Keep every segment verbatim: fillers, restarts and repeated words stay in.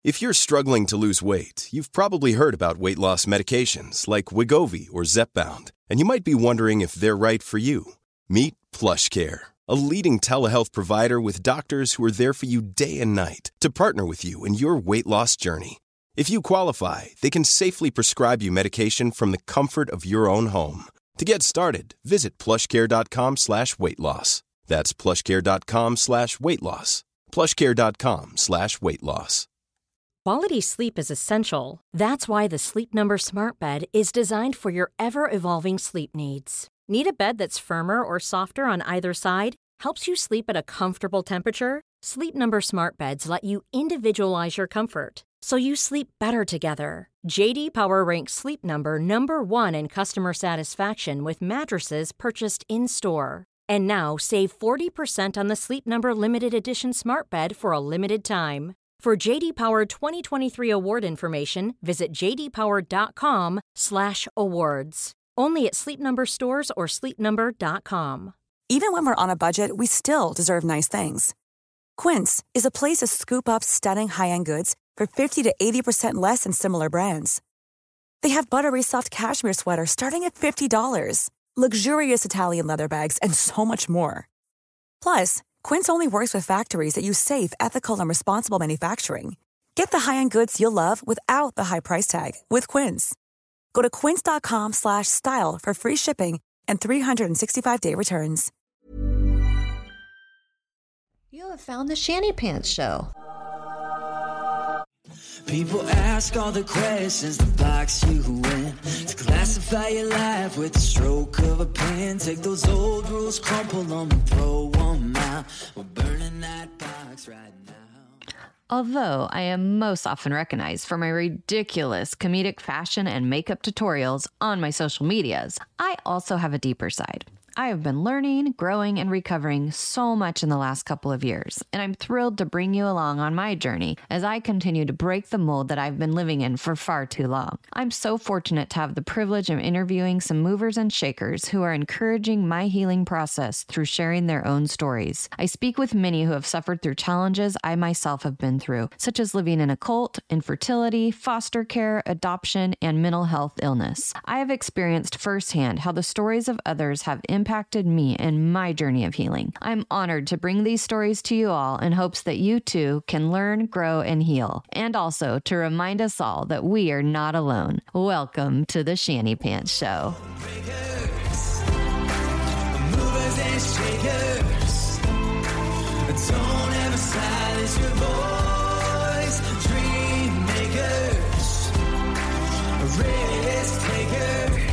If you're struggling to lose weight, you've probably heard about weight loss medications like Wegovy or Zepbound, and you might be wondering if they're right for you. Meet PlushCare, a leading telehealth provider with doctors who are there for you day and night to partner with you in your weight loss journey. If you qualify, they can safely prescribe you medication from the comfort of your own home. To get started, visit plushcare.com slash weight loss. That's plushcare.com slash weight loss. plushcare.com slash weight loss. Quality sleep is essential. That's why the Sleep Number Smart Bed is designed for your ever-evolving sleep needs. Need a bed that's firmer or softer on either side? Helps you sleep at a comfortable temperature? Sleep Number Smart Beds let you individualize your comfort, so you sleep better together. J D Power ranks Sleep Number number one in customer satisfaction with mattresses purchased in-store. And now, save forty percent on the Sleep Number Limited Edition Smart Bed for a limited time. For J D Power twenty twenty-three award information, visit jdpower.com slash awards. Only at Sleep Number stores or sleep number dot com. Even when we're on a budget, we still deserve nice things. Quince is a place to scoop up stunning high-end goods for fifty to eighty percent less than similar brands. They have buttery soft cashmere sweaters starting at fifty dollars, luxurious Italian leather bags, and so much more. Plus, Quince only works with factories that use safe, ethical, and responsible manufacturing. Get the high-end goods you'll love without the high price tag with Quince. Go to quince.com slash style for free shipping and three sixty-five day returns. You have found the Shanny Pants Show. People ask all the questions that box you in. To classify your life with the stroke of a pen. Take those old rules, crumple them and throw them out. We're burning that box right now. Although I am most often recognized for my ridiculous comedic fashion and makeup tutorials on my social medias, I also have a deeper side. I have been learning, growing, and recovering so much in the last couple of years, and I'm thrilled to bring you along on my journey as I continue to break the mold that I've been living in for far too long. I'm so fortunate to have the privilege of interviewing some movers and shakers who are encouraging my healing process through sharing their own stories. I speak with many who have suffered through challenges I myself have been through, such as living in a cult, infertility, foster care, adoption, and mental health illness. I have experienced firsthand how the stories of others have impacted impacted me in my journey of healing. I'm honored to bring these stories to you all in hopes that you too can learn, grow, and heal. And also to remind us all that we are not alone. Welcome to the Shanny Pants Show. Breakers, movers and shakers. Don't ever silence your voice. Dream makers, risk takers.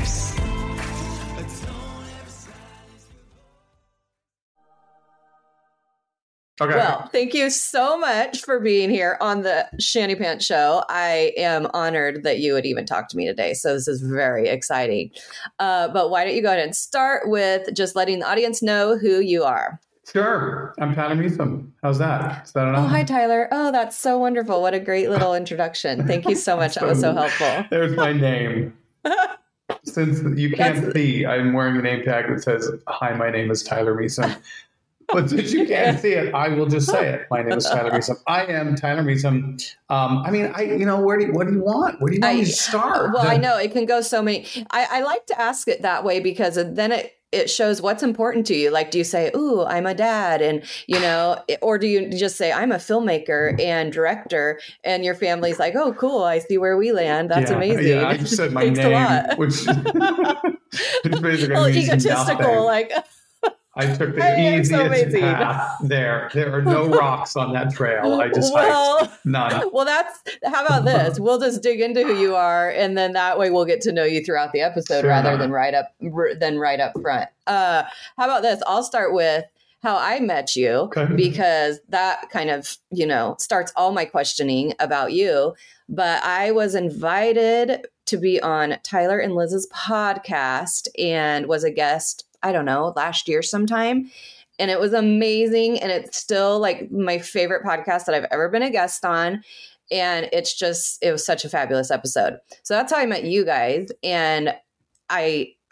Okay. Well, thank you so much for being here on the Shanny Pants Show. I am honored that you would even talk to me today. So this is very exciting. Uh, but why don't you go ahead and start with just letting the audience know who you are? Sure. I'm Tyler Meatham. How's that? Is that enough? Oh, hi, Tyler. Oh, that's so wonderful. What a great little introduction. Thank you so much. That was so helpful. There's my name. Since you can't That's... see, I'm wearing a name tag that says, "Hi, my name is Tyler Meatham." But since you can't see it, I will just say it. My name is Tyler Meatham. I am Tyler Meatham. Um, I mean, I you know, where do you, what do you want? Where do you want I, me to start? Well, I know it can go so many. I, I like to ask it that way because then it it shows what's important to you. Like, do you say, "Ooh, I'm a dad," and you know, or do you just say, "I'm a filmmaker and director," and your family's like, "Oh, cool, I see where we land. That's yeah, amazing." Yeah, I just said my Thanks name, a lot. which which basically well, means egotistical, nothing. like. I took the I easiest so path there. There are no rocks on that trail. I just well, hiked. None. Well, that's, how about this? We'll just dig into who you are, and then that way we'll get to know you throughout the episode Sure. rather than right up than right up front. Uh, how about this? I'll start with how I met you Okay. because that kind of, you know, starts all my questioning about you. But I was invited to be on Tyler and Liz's podcast and was a guest, I don't know, last year sometime. And it was amazing. And it's still like my favorite podcast that I've ever been a guest on. And it's just, it was such a fabulous episode. So that's how I met you guys. And I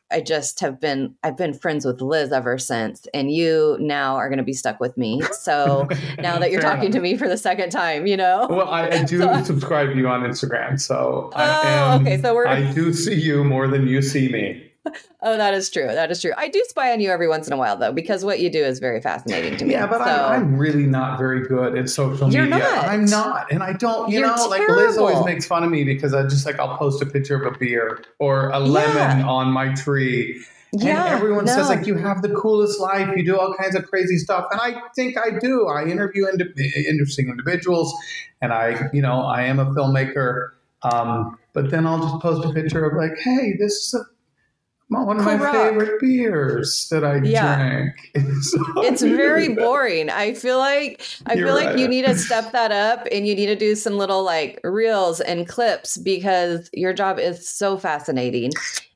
I just have been, I've been friends with Liz ever since, and you now are going to be stuck with me. So now that you're Fair talking enough. to me for the second time, you know? Well, I, I do So- subscribe to you on Instagram, so Oh, I am, okay, so we're- I do see you more than you see me. Oh, that is true. That is true. I do spy on you every once in a while, though, because what you do is very fascinating to me. Yeah, but so, I'm, I'm really not very good at social You're media. not. I'm not, and I don't. You You're know, like Liz always terrible. makes fun of me because I just like I'll post a picture of a beer or a Yeah. lemon on my tree. Yeah, and everyone says no. like you have the coolest life, you do all kinds of crazy stuff, and I think I do. I interview indi- interesting individuals, and I, you know, I am a filmmaker. Um, but then I'll just post a picture of like, hey, this is a, one of my Correct. favorite beers that I Yeah. drank. So It's I'm very really bad. boring. I feel like I You're feel like you right. need to step that up, and you need to do some little like reels and clips, because your job is so fascinating.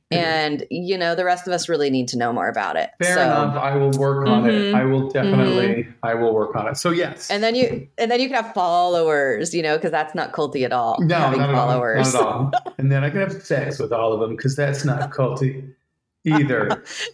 And you know, the rest of us really need to know more about it. Fair So- enough. I will work on it. Mhm. I will definitely. I will work on it. So yes. And then you and then you can have followers, you know, because that's not culty at all. no, having not followers. At all, not at all. And then I can have sex with all of them because that's not culty either.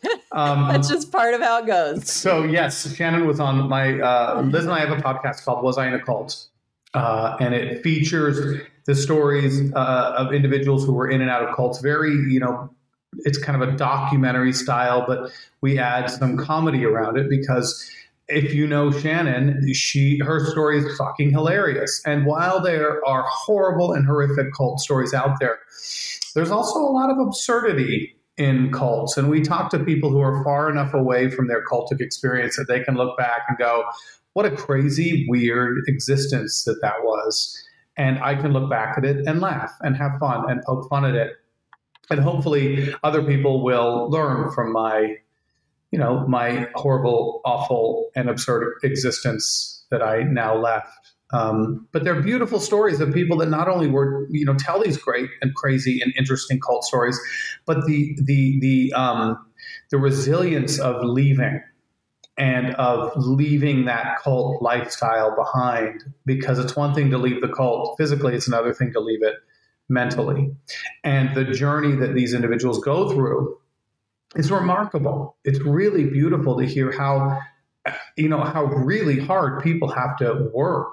Um, That's just part of how it goes. so yes, Shannon was on my. Uh, Liz and I have a podcast called "Was I in a Cult," uh, and it features the stories uh, of individuals who were in and out of cults. Very, you know, it's kind of a documentary style, but we add some comedy around it because if you know Shannon, she her story is fucking hilarious. And while there are horrible and horrific cult stories out there, there's also a lot of absurdity in cults. And we talk to people who are far enough away from their cultic experience that they can look back and go, what a crazy, weird existence that that was. And I can look back at it and laugh and have fun and poke fun at it. And hopefully other people will learn from my, you know, my horrible, awful, and absurd existence that I now left. Um, but they're beautiful stories of people that not only were, you know, tell these great and crazy and interesting cult stories, but the the the um, the resilience of leaving and of leaving that cult lifestyle behind. Because it's one thing to leave the cult physically; it's another thing to leave it mentally. And the journey that these individuals go through is remarkable. It's really beautiful to hear how, you know, how really hard people have to work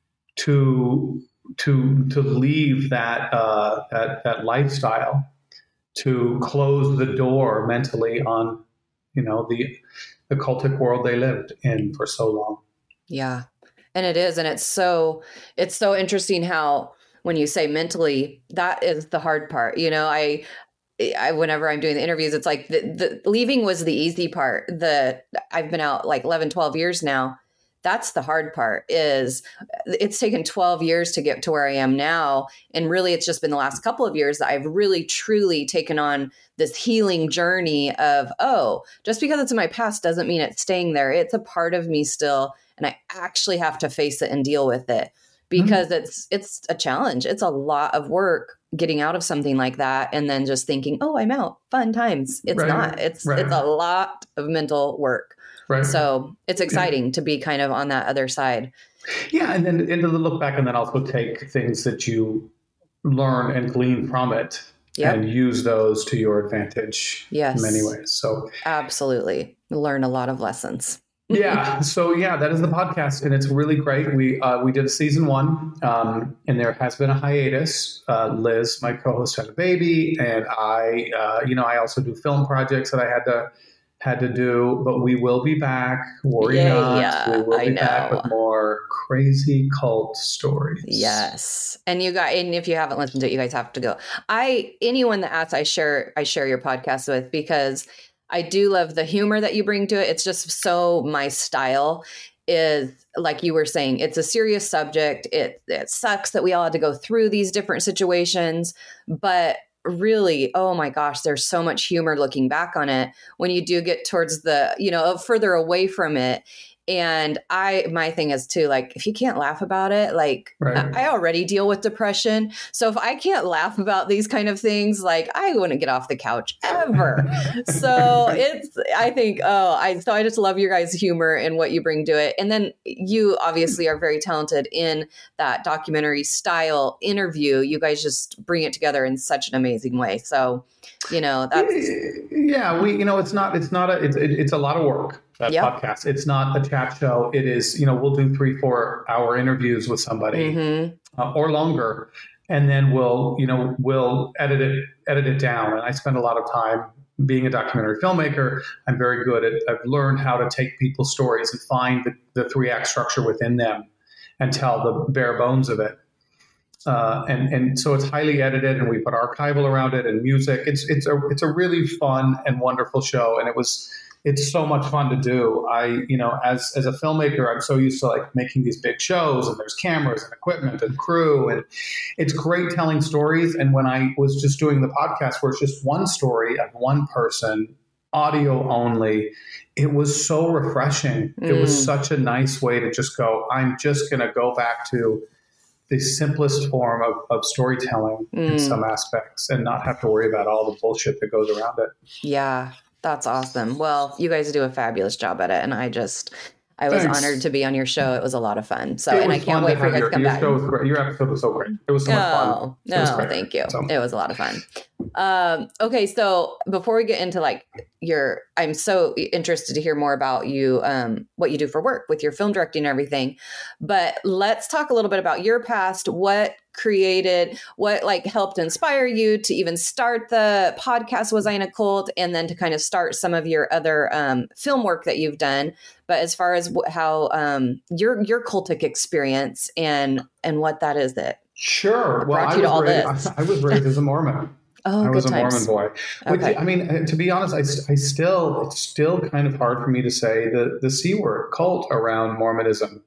to to to leave that uh, that that lifestyle, to close the door mentally on, you know, the the cultic world they lived in for so long. Yeah. And it is. And it's so, it's so interesting how, when you say mentally, that is the hard part. You know, I, I, whenever I'm doing the interviews, it's like the, the leaving was the easy part. The, I've been out like eleven, twelve years now. That's the hard part. Is it's taken twelve years to get to where I am now. And really, it's just been the last couple of years that I've really, truly taken on this healing journey of, oh, just because it's in my past doesn't mean it's staying there. It's a part of me still. And I actually have to face it and deal with it, because mm-hmm. it's, it's a challenge. It's a lot of work getting out of something like that. And then just thinking, oh, I'm out, fun times. It's right. not, it's, right. it's a lot of mental work. Right. So it's exciting yeah. to be kind of on that other side. Yeah. And then and to look back and then also take things that you learn and glean from it yep. and use those to your advantage yes. in many ways. So absolutely. Learn a lot of lessons. yeah. So yeah, that is the podcast, and it's really great. We uh, we did a season one, um, and there has been a hiatus. Uh, Liz, my co-host, had a baby, and I, uh, you know, I also do film projects that I had to had to do. But we will be back. Worry yeah, not. Yeah, we will I be know. back with more crazy cult stories. Yes, and you got, and if you haven't listened to it, you guys have to go. I anyone that asks, I share I share your podcast with, because I do love the humor that you bring to it. It's just so my style. Is like you were saying, it's a serious subject. It it sucks that we all had to go through these different situations, but really, oh my gosh, there's so much humor looking back on it when you do get towards the, you know, further away from it. And I, my thing is too, like, if you can't laugh about it, like Right. I already deal with depression. So if I can't laugh about these kind of things, like I wouldn't get off the couch ever. So it's, I think, oh, I, so I just love your guys' humor and what you bring to it. And then you obviously are very talented in that documentary style interview. You guys just bring it together in such an amazing way. So, you know, that's, yeah, we, you know, it's not, it's not a, it's, it, it's a lot of work. That Yep. podcast. It's not a chat show. It is, you know, we'll do three, four hour interviews with somebody mm-hmm. uh, or longer. And then we'll, you know, we'll edit it, edit it down. And I spend a lot of time being a documentary filmmaker. I'm very good at, I've learned how to take people's stories and find the, the three act structure within them and tell the bare bones of it. Uh, and, and so it's highly edited and we put archival around it and music. It's, it's a, it's a really fun and wonderful show. And it was, it's so much fun to do. I, you know, as, as a filmmaker, I'm so used to like making these big shows and there's cameras and equipment and crew and it's great telling stories. And when I was just doing the podcast where it's just one story of one person, audio only, it was so refreshing. Mm. It was such a nice way to just go, I'm just going to go back to the simplest form of, of storytelling mm. in some aspects and not have to worry about all the bullshit that goes around it. Yeah. That's awesome. Well, you guys do a fabulous job at it. And I just, I was Thanks. honored to be on your show. It was a lot of fun. So, It and I was can't fun wait to for you have guys to come your, back. your show was great. Your episode was so great. It was so much fun. No, It was no, great. thank you. So- It was a lot of fun. Um, okay. So before we get into like your, I'm so interested to hear more about you, um, what you do for work with your film directing and everything, but let's talk a little bit about your past. What created, what like helped inspire you to even start the podcast Was I in a Cult, and then to kind of start some of your other um, film work that you've done. But as far as wh- how um, your your cultic experience and and what that is that Sure. Well, brought I you to was, all raised, this. I was raised as a Mormon. Oh, I good was a times. Mormon boy. Which, Okay. I mean, to be honest, I, I still, it's still kind of hard for me to say the, the C word, cult, around Mormonism.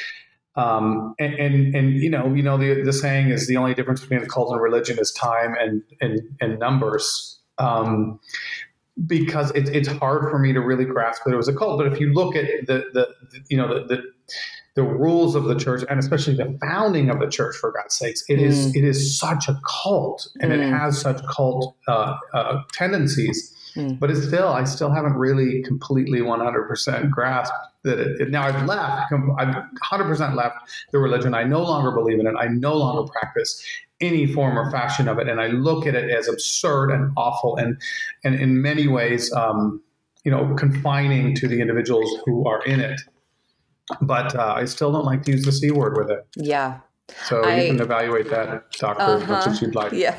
Um, and, and, and, you know, you know, the, the saying is the only difference between a cult and religion is time and, and, and numbers. Um, because it, it's hard for me to really grasp that it was a cult. But if you look at the, the, the you know, the, the, the rules of the church, and especially the founding of the church, for God's sakes, it mm. is it is such a cult, and mm. it has such cult uh, uh, tendencies. Mm. But it's still, I still haven't really completely one hundred percent grasped that it, it. Now I've left, I've one hundred percent left the religion. I no longer believe in it. I no longer practice any form or fashion of it, and I look at it as absurd and awful, and and in many ways, um, you know, confining to the individuals who are in it. But uh, I still don't like to use the C word with it. Yeah. So I, you can evaluate that, doctor, uh-huh, as much as you'd like. Yeah.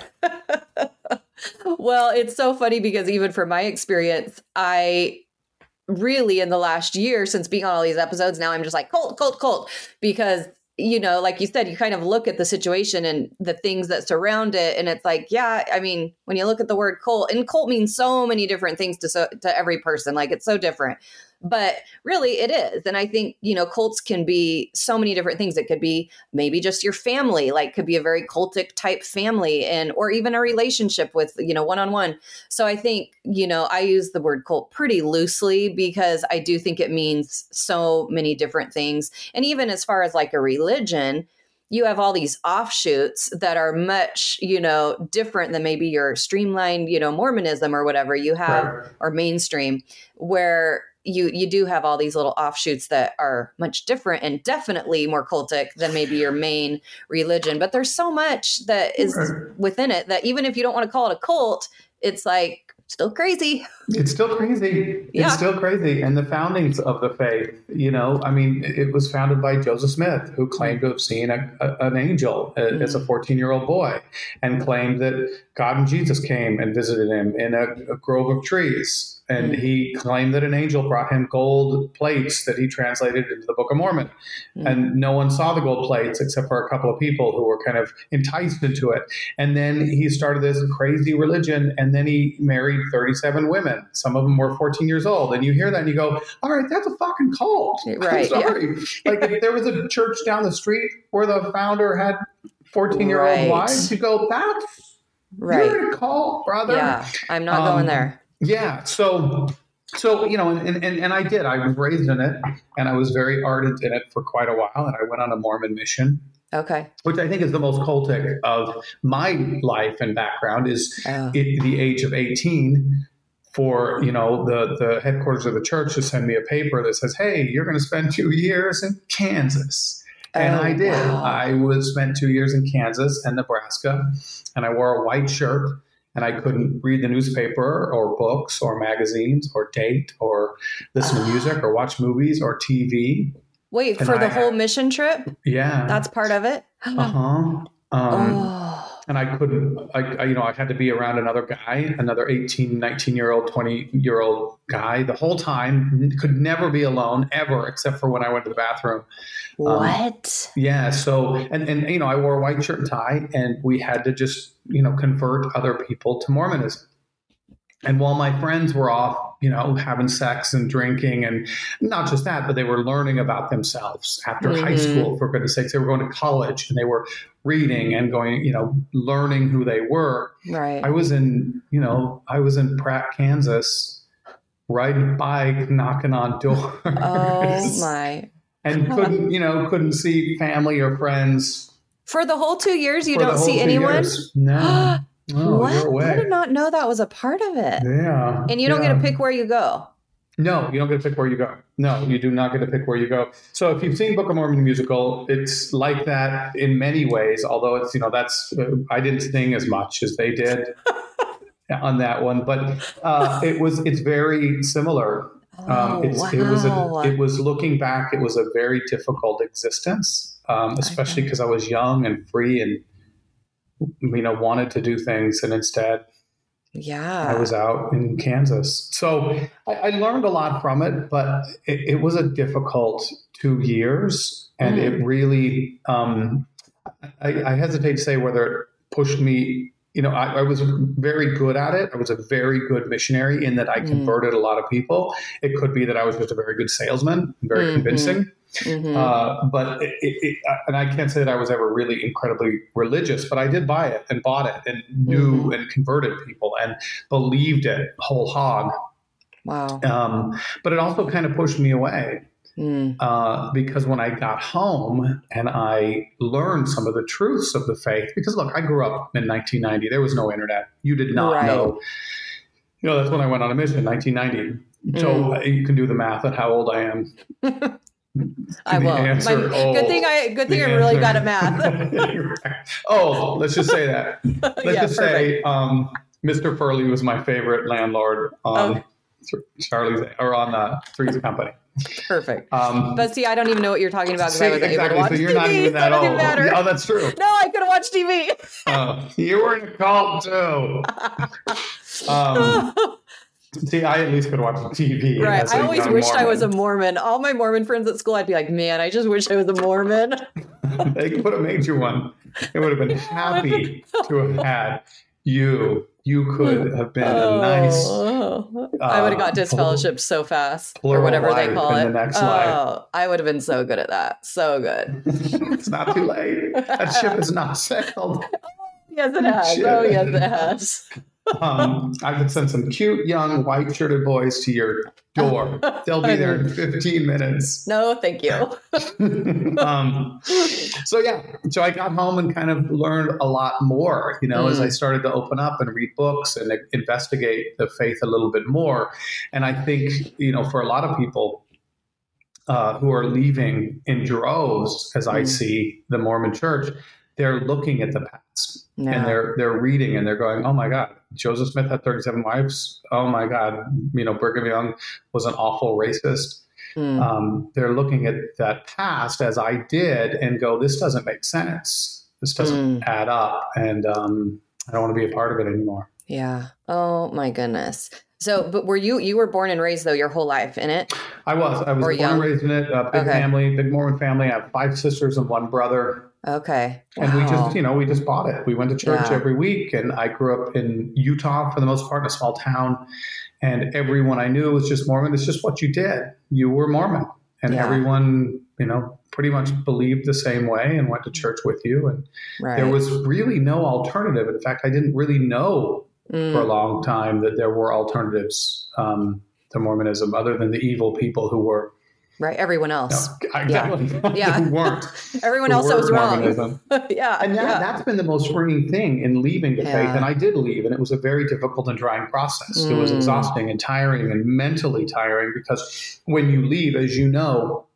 Well, it's so funny because even from my experience, I really in the last year since being on all these episodes, now I'm just like cult, cult, cult, because, you know, like you said, you kind of look at the situation and the things that surround it. And it's like, yeah, I mean, when you look at the word cult, and cult means so many different things to so, to every person, like it's so different. But really it is. And I think, you know, cults can be so many different things. It could be maybe just your family, like could be a very cultic type family, and or even a relationship with, you know, one-on-one. So I think, you know, I use the word cult pretty loosely because I do think it means so many different things. And even as far as like a religion, you have all these offshoots that are much, you know, different than maybe your streamlined, you know, Mormonism or whatever you have, right, or mainstream, where you you do have all these little offshoots that are much different and definitely more cultic than maybe your main religion. But there's so much that is right within it that even if you don't want to call it a cult, it's like still crazy. It's still crazy. Yeah. It's still crazy. And the foundings of the faith, you know, I mean, it was founded by Joseph Smith, who claimed to have seen a, a, an angel mm-hmm. as a fourteen-year-old boy, and claimed that God and Jesus came and visited him in a, a grove of trees. And mm-hmm. he claimed that an angel brought him gold plates that he translated into the Book of Mormon. Mm-hmm. And no one saw the gold plates except for a couple of people who were kind of enticed into it. And then he started this crazy religion, and then he married thirty-seven women. Some of them were fourteen years old. And you hear that and you go, all right, that's a fucking cult. Right. I'm sorry. Yeah. Like if there was a church down the street where the founder had fourteen-year-old right. wives, you go, that's, right. you're in a cult, brother. Yeah, I'm not um, going there. Yeah. So So, you know, and, and, and I did. I was raised in it, and I was very ardent in it for quite a while. And I went on a Mormon mission. Okay. Which I think is the most cultic of my life and background is Oh. at the age of eighteen for, you know, the, the headquarters of the church to send me a paper that says, hey, you're going to spend two years in Kansas. And Oh, I did. wow. I was spent two years in Kansas and Nebraska, and I wore a white shirt, and I couldn't read the newspaper or books or magazines or date or listen to music or watch movies or T V. Wait, And for the I- whole mission trip? Yeah. That's part of it? Uh-huh. Um, Oh. And I couldn't, I, I, you know, I had to be around another guy, another eighteen, nineteen year old, twenty year old guy the whole time. Could never be alone ever, except for when I went to the bathroom. What? Yeah. So, and, and, you know, I wore a white shirt and tie, and we had to just, you know, convert other people to Mormonism. And while my friends were off, you know, having sex and drinking, and not just that, but they were learning about themselves after Mhm. high school, for goodness sakes. They were going to college, and they were reading and going, you know, learning who they were. Right. I was in, you know, I was in Pratt, Kansas, riding a bike, knocking on doors. Oh my. And couldn't, you know, couldn't see family or friends. For the whole two years, you for the don't whole see two anyone? years. No. No, What? you're away. I did not know that was a part of it. Yeah. And you don't yeah. get to pick where you go. No, you don't get to pick where you go. No, you do not get to pick where you go. So if you've seen Book of Mormon musical, it's like that in many ways, although it's, you know, that's, uh, I didn't sing as much as they did on that one, but uh, it was, it's very similar. Um, Oh, it's, It was, wow. a, it was looking back, it was a very difficult existence, um, especially because I was young and free and, you know, wanted to do things. And instead, Yeah. I was out in Kansas. So I, I learned a lot from it, but it, it was a difficult two years. And Mm. it really, um, I, I hesitate to say whether it pushed me, you know, I, I was very good at it. I was a very good missionary in that I Mm. converted a lot of people. It could be that I was just a very good salesman, very Mhm. convincing. Mhm. Uh, but it, it, it, and I can't say that I was ever really incredibly religious, but I did buy it and bought it and knew Mhm. and converted people and believed it whole hog. Wow. Um, but it also kind of pushed me away Mm. uh, because when I got home and I learned some of the truths of the faith, because look, I grew up in nineteen ninety. There was no internet. You did not Right. know. You know, that's when I went on a mission, nineteen ninety. So Mm. uh, you can do the math on how old I am. I The will. answer, My- oh, good thing I good thing the I'm really answer. good at math. Oh, let's just say that. Let's Yeah, just say um, Mister Furley was my favorite landlord on Okay. Charlie's or on uh, Three's Company. Perfect. Um, But see, I don't even know what you're talking about because I see, wasn't exactly. able to watch So you're T V. not even so that it doesn't old. matter. Oh, that's true. No, I could have watched T V. Uh, you were in a cult too. Um, see, I at least could watch T V. Right. as I a always young wished I was a Mormon. Mormon. All my Mormon friends at school, I'd be like, man, I just wish I was a Mormon. They could have made you one. They would have been happy to have had you. You could have been a nice Oh, I would have got uh, disfellowshipped so fast, or plural whatever they life call in it. the next oh, life. I would have been so good at that. So good. It's not too late. That ship is not sailed. Yes, it has. Shit. Oh, yes, it has. Um, I could send some cute young white shirted boys to your door. They'll be there in fifteen minutes. No, thank you. um, so yeah, so I got home and kind of learned a lot more, you know, Mm. as I started to open up and read books and investigate the faith a little bit more. And I think, you know, for a lot of people uh, who are leaving in droves, as I Mm. see the Mormon church, they're looking at the past No. and they're they're reading and they're going, oh my God, Joseph Smith had thirty-seven wives. Oh my God, you know, Brigham Young was an awful racist. Mm. Um, they're looking at that past as I did and go, this doesn't make sense. This doesn't Mm. add up. And um, I don't want to be a part of it anymore. Yeah. Oh my goodness. So, but were you, you were born and raised though your whole life in it? I was. I was Or born young. and raised in it. A big Okay. family, big Mormon family. I have five sisters and one brother. Okay. And we Wow. just, you know, we just bought it. We went to church Yeah. every week. And I grew up in Utah for the most part, in a small town. And everyone I knew was just Mormon. It's just what you did. You were Mormon. And Yeah. everyone, you know, pretty much believed the same way and went to church with you. And Right. there was really no alternative. In fact, I didn't really know Mm. for a long time that there were alternatives um, to Mormonism, other than the evil people who were. Right. Everyone else. No, exactly. Yeah. yeah. who weren't. Everyone who else that was wrong. yeah. And that, yeah. that's been the most freeing thing in leaving the Yeah. faith. And I did leave, and it was a very difficult and trying process. Mm. It was exhausting and tiring and mentally tiring, because when you leave, as you know,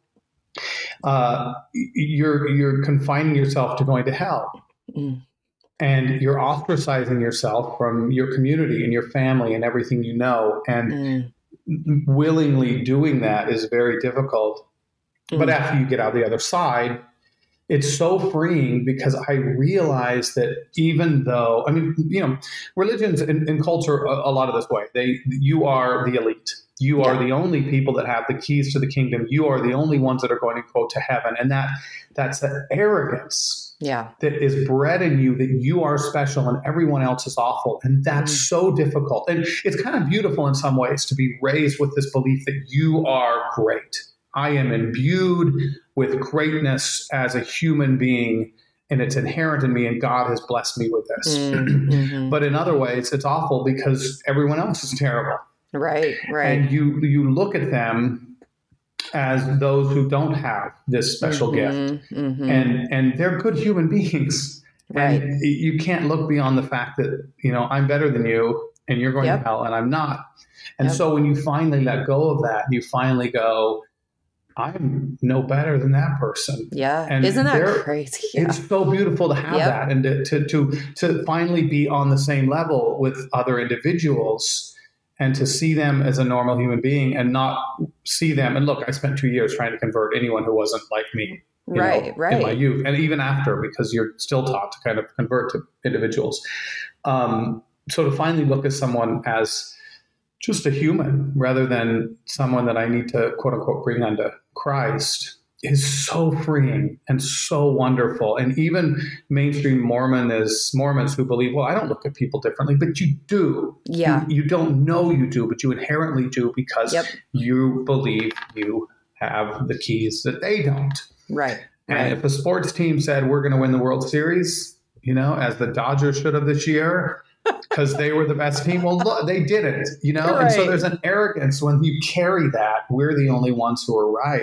uh, you're you're confining yourself to going to hell. Mm. And you're ostracizing yourself from your community and your family and everything you know. And mm. willingly doing that is very difficult. Mm. But after you get out the other side, it's so freeing, because I realize that even though, I mean, you know, religions and, and culture a, a lot of this way, they, you are the elite. You are yeah. the only people that have the keys to the kingdom. You are the only ones that are going to go to heaven. And that that's the arrogance yeah. that is bred in you, that you are special and everyone else is awful. And that's mm. so difficult. And it's kind of beautiful in some ways to be raised with this belief that you are great. I am imbued with greatness as a human being, and it's inherent in me, and God has blessed me with this. Mm-hmm. But in other ways, it's awful because everyone else is terrible. Right, right. And you you look at them as those who don't have this special mm-hmm, gift, mm-hmm. and and they're good human beings. Right. And you can't look beyond the fact that, you know, I'm better than you, and you're going yep. to hell, and I'm not. And yep. so when you finally let go of that, you finally go, I'm no better than that person. Yeah. And isn't that crazy? Yeah. It's so beautiful to have yep. that, and to, to to to finally be on the same level with other individuals, and to see them as a normal human being, and not see them. And look, I spent two years trying to convert anyone who wasn't like me, you right, know, right. in my youth, and even after, because you're still taught to kind of convert to individuals. Um, so to finally look at someone as just a human rather than someone that I need to, quote unquote, bring unto Christ is so freeing and so wonderful. And even mainstream Mormon is Mormons who believe, well, I don't look at people differently, but you do. Yeah. You, you don't know you do, but you inherently do, because yep. you believe you have the keys that they don't. Right. And right. if a sports team said, we're going to win the World Series, you know, as the Dodgers should have this year, because they were the best team. Well, look, they didn't, you know? Right. And so there's an arrogance when you carry that. We're the only ones who are right.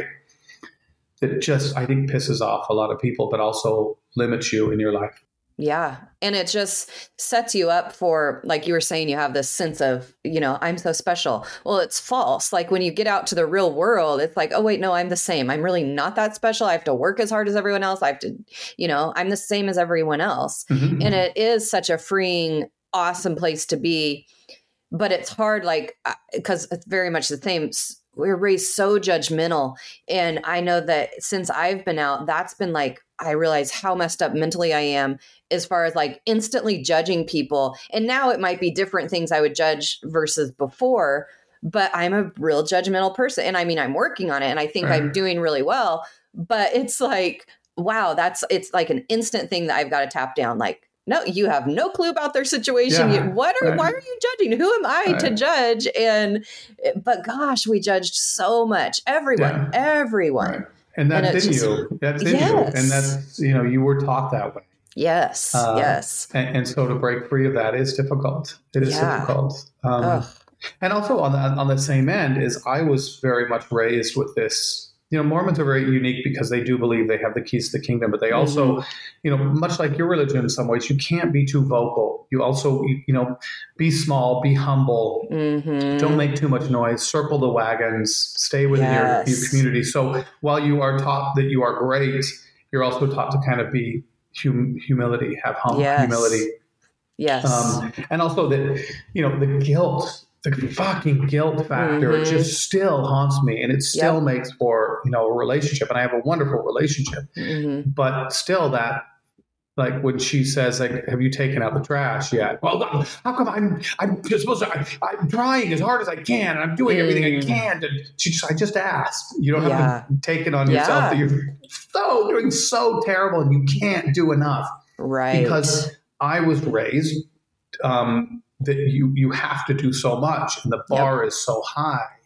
That just, I think, pisses off a lot of people, but also limits you in your life. Yeah. And it just sets you up for, like you were saying, you have this sense of, you know, I'm so special. Well, it's false. Like when you get out to the real world, it's like, oh, wait, no, I'm the same. I'm really not that special. I have to work as hard as everyone else. I have to, you know, I'm the same as everyone else. Mm-hmm. And it is such a freeing, awesome place to be. But it's hard, like, because it's very much the same. We're raised so judgmental. And I know that since I've been out, that's been like, I realize how messed up mentally I am as far as like instantly judging people. And now it might be different things I would judge versus before, but I'm a real judgmental person. And I mean, I'm working on it, and I think I'm doing really well, but it's like, wow, that's, it's like an instant thing that I've got to tap down. Like, no, you have no clue about their situation. Yeah, you, what are, right. why are you judging? Who am I right. to judge? And, but gosh, we judged so much. Everyone, yeah. everyone. Right. And that's and in just, you. That's in yes. you. And that's, you know, you were taught that way. Yes. Uh, yes. And, and so to break free of that is difficult. It is yeah. difficult. Um, and also on the, on the same end is I was very much raised with this. You know, Mormons are very unique because they do believe they have the keys to the kingdom, but they also, mm-hmm. you know, much like your religion in some ways, you can't be too vocal. You also, you, you know, be small, be humble, mm-hmm. don't make too much noise, circle the wagons, stay within yes. your, your community. So while you are taught that you are great, you're also taught to kind of be hum, humility, have hum, yes. humility. Yes. Um, and also that, you know, the guilt, the fucking guilt factor, mm-hmm. it just still haunts me, and it still yep. makes for, you know, a relationship. And I have a wonderful relationship, mm-hmm. but still that, like when she says, like, have you taken out the trash yet? Well, how come I'm, I'm just supposed to, I, I'm trying as hard as I can, and I'm doing everything mm. I can. And she just, I just asked, you don't yeah. have to take it on yourself yeah. that you're so doing so terrible and you can't do enough. Right. Because I was raised, um, that you you have to do so much, and the bar yep. is so high,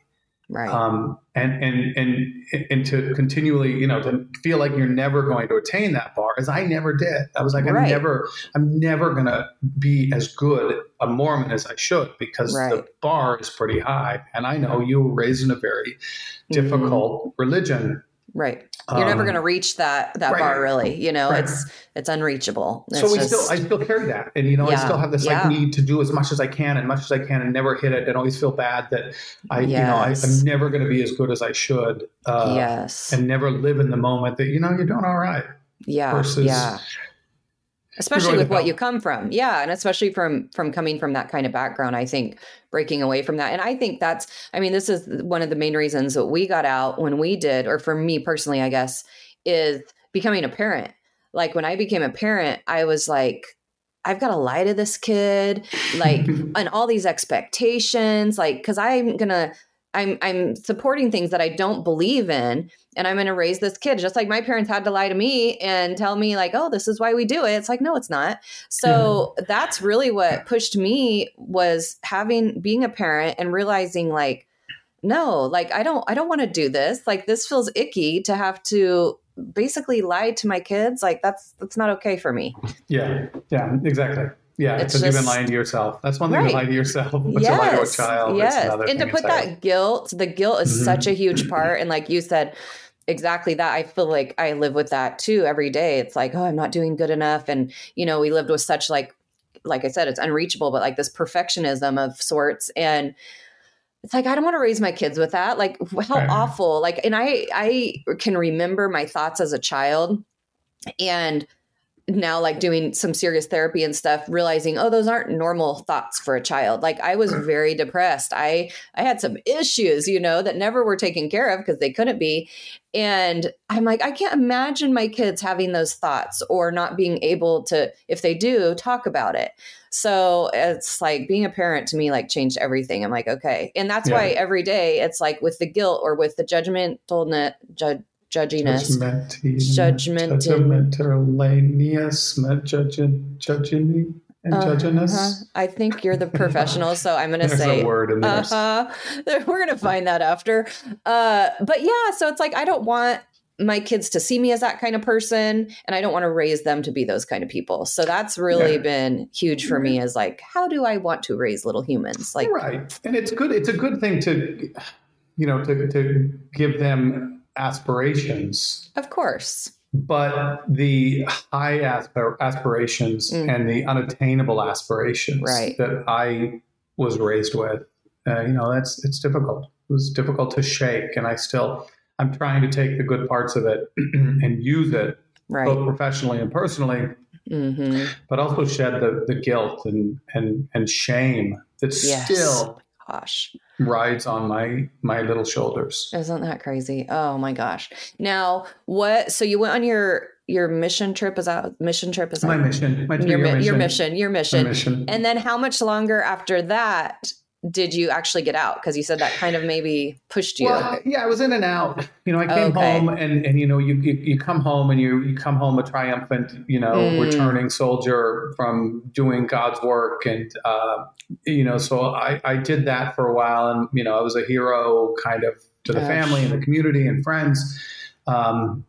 Right. Um, and, and, and, and to continually, you know, to feel like you're never going to attain that bar, as I never did. I was like, I'm Right. never, I'm never going to be as good a Mormon as I should, because Right. the bar is pretty high. And I know you were raised in a very difficult mm-hmm. religion. Right. You're um, never going to reach that, that right. bar, really. You know, right. it's, it's unreachable. It's so we just, still, I still carry that. And, you know, yeah, I still have this yeah. like need to do as much as I can and much as I can and never hit it, and always feel bad that I, yes. you know, I, I'm never going to be as good as I should. Uh, yes. And never live in the moment that, you know, you're doing all right. Yeah. Versus, yeah. Especially with what you come from. Yeah. And especially from, from coming from that kind of background, I think breaking away from that. And I think that's, I mean, this is one of the main reasons that we got out when we did, or for me personally, I guess, is becoming a parent. Like when I became a parent, I was like, I've got to lie to this kid, like, and all these expectations, like, cause I'm going to, I'm, I'm supporting things that I don't believe in, and I'm going to raise this kid just like my parents had to lie to me and tell me like, oh, this is why we do it. It's like, no, it's not. So mm-hmm. that's really what pushed me, was having, being a parent and realizing like, no, like, I don't, I don't want to do this. Like, this feels icky to have to basically lie to my kids. Like that's, that's not okay for me. Yeah. Yeah, exactly. Yeah, because you've been lying to yourself. That's one thing, right. to lie to yourself, but yes. to lie to a child. Yes, another and to put entirely. that guilt, the guilt is mm-hmm. such a huge part. And like you said, exactly that. I feel like I live with that too every day. It's like, oh, I'm not doing good enough. And, you know, we lived with such like, like I said, it's unreachable, but like this perfectionism of sorts. And it's like, I don't want to raise my kids with that. Like how right. awful. Like, and I, I can remember my thoughts as a child, and now like doing some serious therapy and stuff, realizing, oh, those aren't normal thoughts for a child. Like I was very depressed. I, I had some issues, you know, that never were taken care of because they couldn't be. And I'm like, I can't imagine my kids having those thoughts or not being able to, if they do, talk about it. So it's like being a parent to me, like changed everything. I'm like, okay. And that's yeah. why every day it's like with the guilt or with the judgmentalness, judge, judging us, judgment, judgmentalness, judging, judging, and uh, judging us. Uh-huh. I think you're the professional, so I'm going to say There's a word in there. Uh-huh. We're going to find that after. Uh, but yeah, so it's like I don't want my kids to see me as that kind of person, and I don't want to raise them to be those kind of people. So that's really yeah. been huge for me. Is like, how do I want to raise little humans? Like, right, and it's good. It's a good thing to, you know, to to give them aspirations, of course, but the high aspir- aspirations mm. and the unattainable aspirations right. that I was raised with, uh, you know, that's it's difficult. It was difficult to shake, and I still I'm trying to take the good parts of it and use it right. both professionally and personally, mm-hmm. but also shed the the guilt and and and shame that yes. still. Gosh. rides on my my little shoulders. Isn't that crazy? Oh my gosh. Now, what? So you went on your your mission trip? Is that mission trip? Is that my mission? My your, mission. your mission. Your mission. My mission. And then, how much longer after that did you actually get out? Because you said that kind of maybe pushed you. Well, yeah, I was in and out. You know, I came okay. home, and and you know, you, you you come home and you you come home a triumphant, you know, mm. returning soldier from doing God's work, and uh, you know, so I I did that for a while, and you know, I was a hero kind of to the Gosh. family and the community and friends. Um,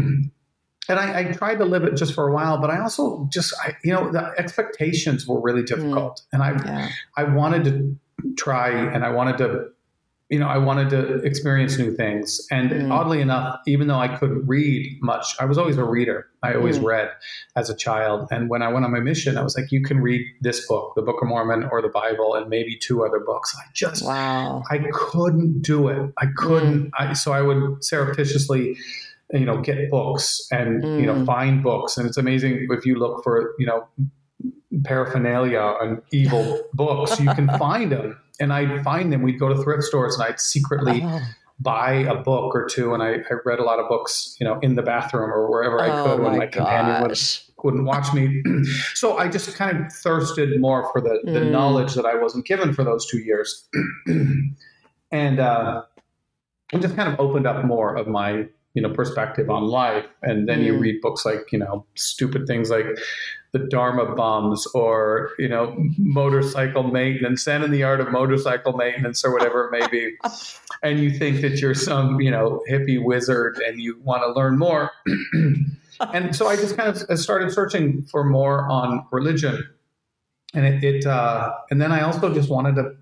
And I, I tried to live it just for a while, but I also just, I, you know, the expectations were really difficult. Mm. And I, yeah. I wanted to try, and I wanted to, you know, I wanted to experience new things. And mm. oddly enough, even though I couldn't read much, I was always a reader. I always mm. read as a child. And when I went on my mission, I was like, you can read this book, the Book of Mormon or the Bible, and maybe two other books. I just, wow. I couldn't do it. I couldn't. Mm. I, so I would surreptitiously, you know, get books and, mm. you know, find books. And it's amazing if you look for, you know, paraphernalia and evil books, you can find them. And I'd find them. We'd go to thrift stores and I'd secretly oh. buy a book or two. And I, I read a lot of books, you know, in the bathroom or wherever I could oh when my, my companion would, wouldn't watch me. So I just kind of thirsted more for the, the mm. knowledge that I wasn't given for those two years. and, uh, and just kind of opened up more of my, you know, perspective on life. And then mm. you read books like, you know, stupid things like the Dharma bums or, you know, motorcycle maintenance, and in the art of motorcycle maintenance or whatever it may be. And you think that you're some, you know, hippie wizard and you want to learn more. And so I just kind of started searching for more on religion. And it, it uh, and then I also just wanted to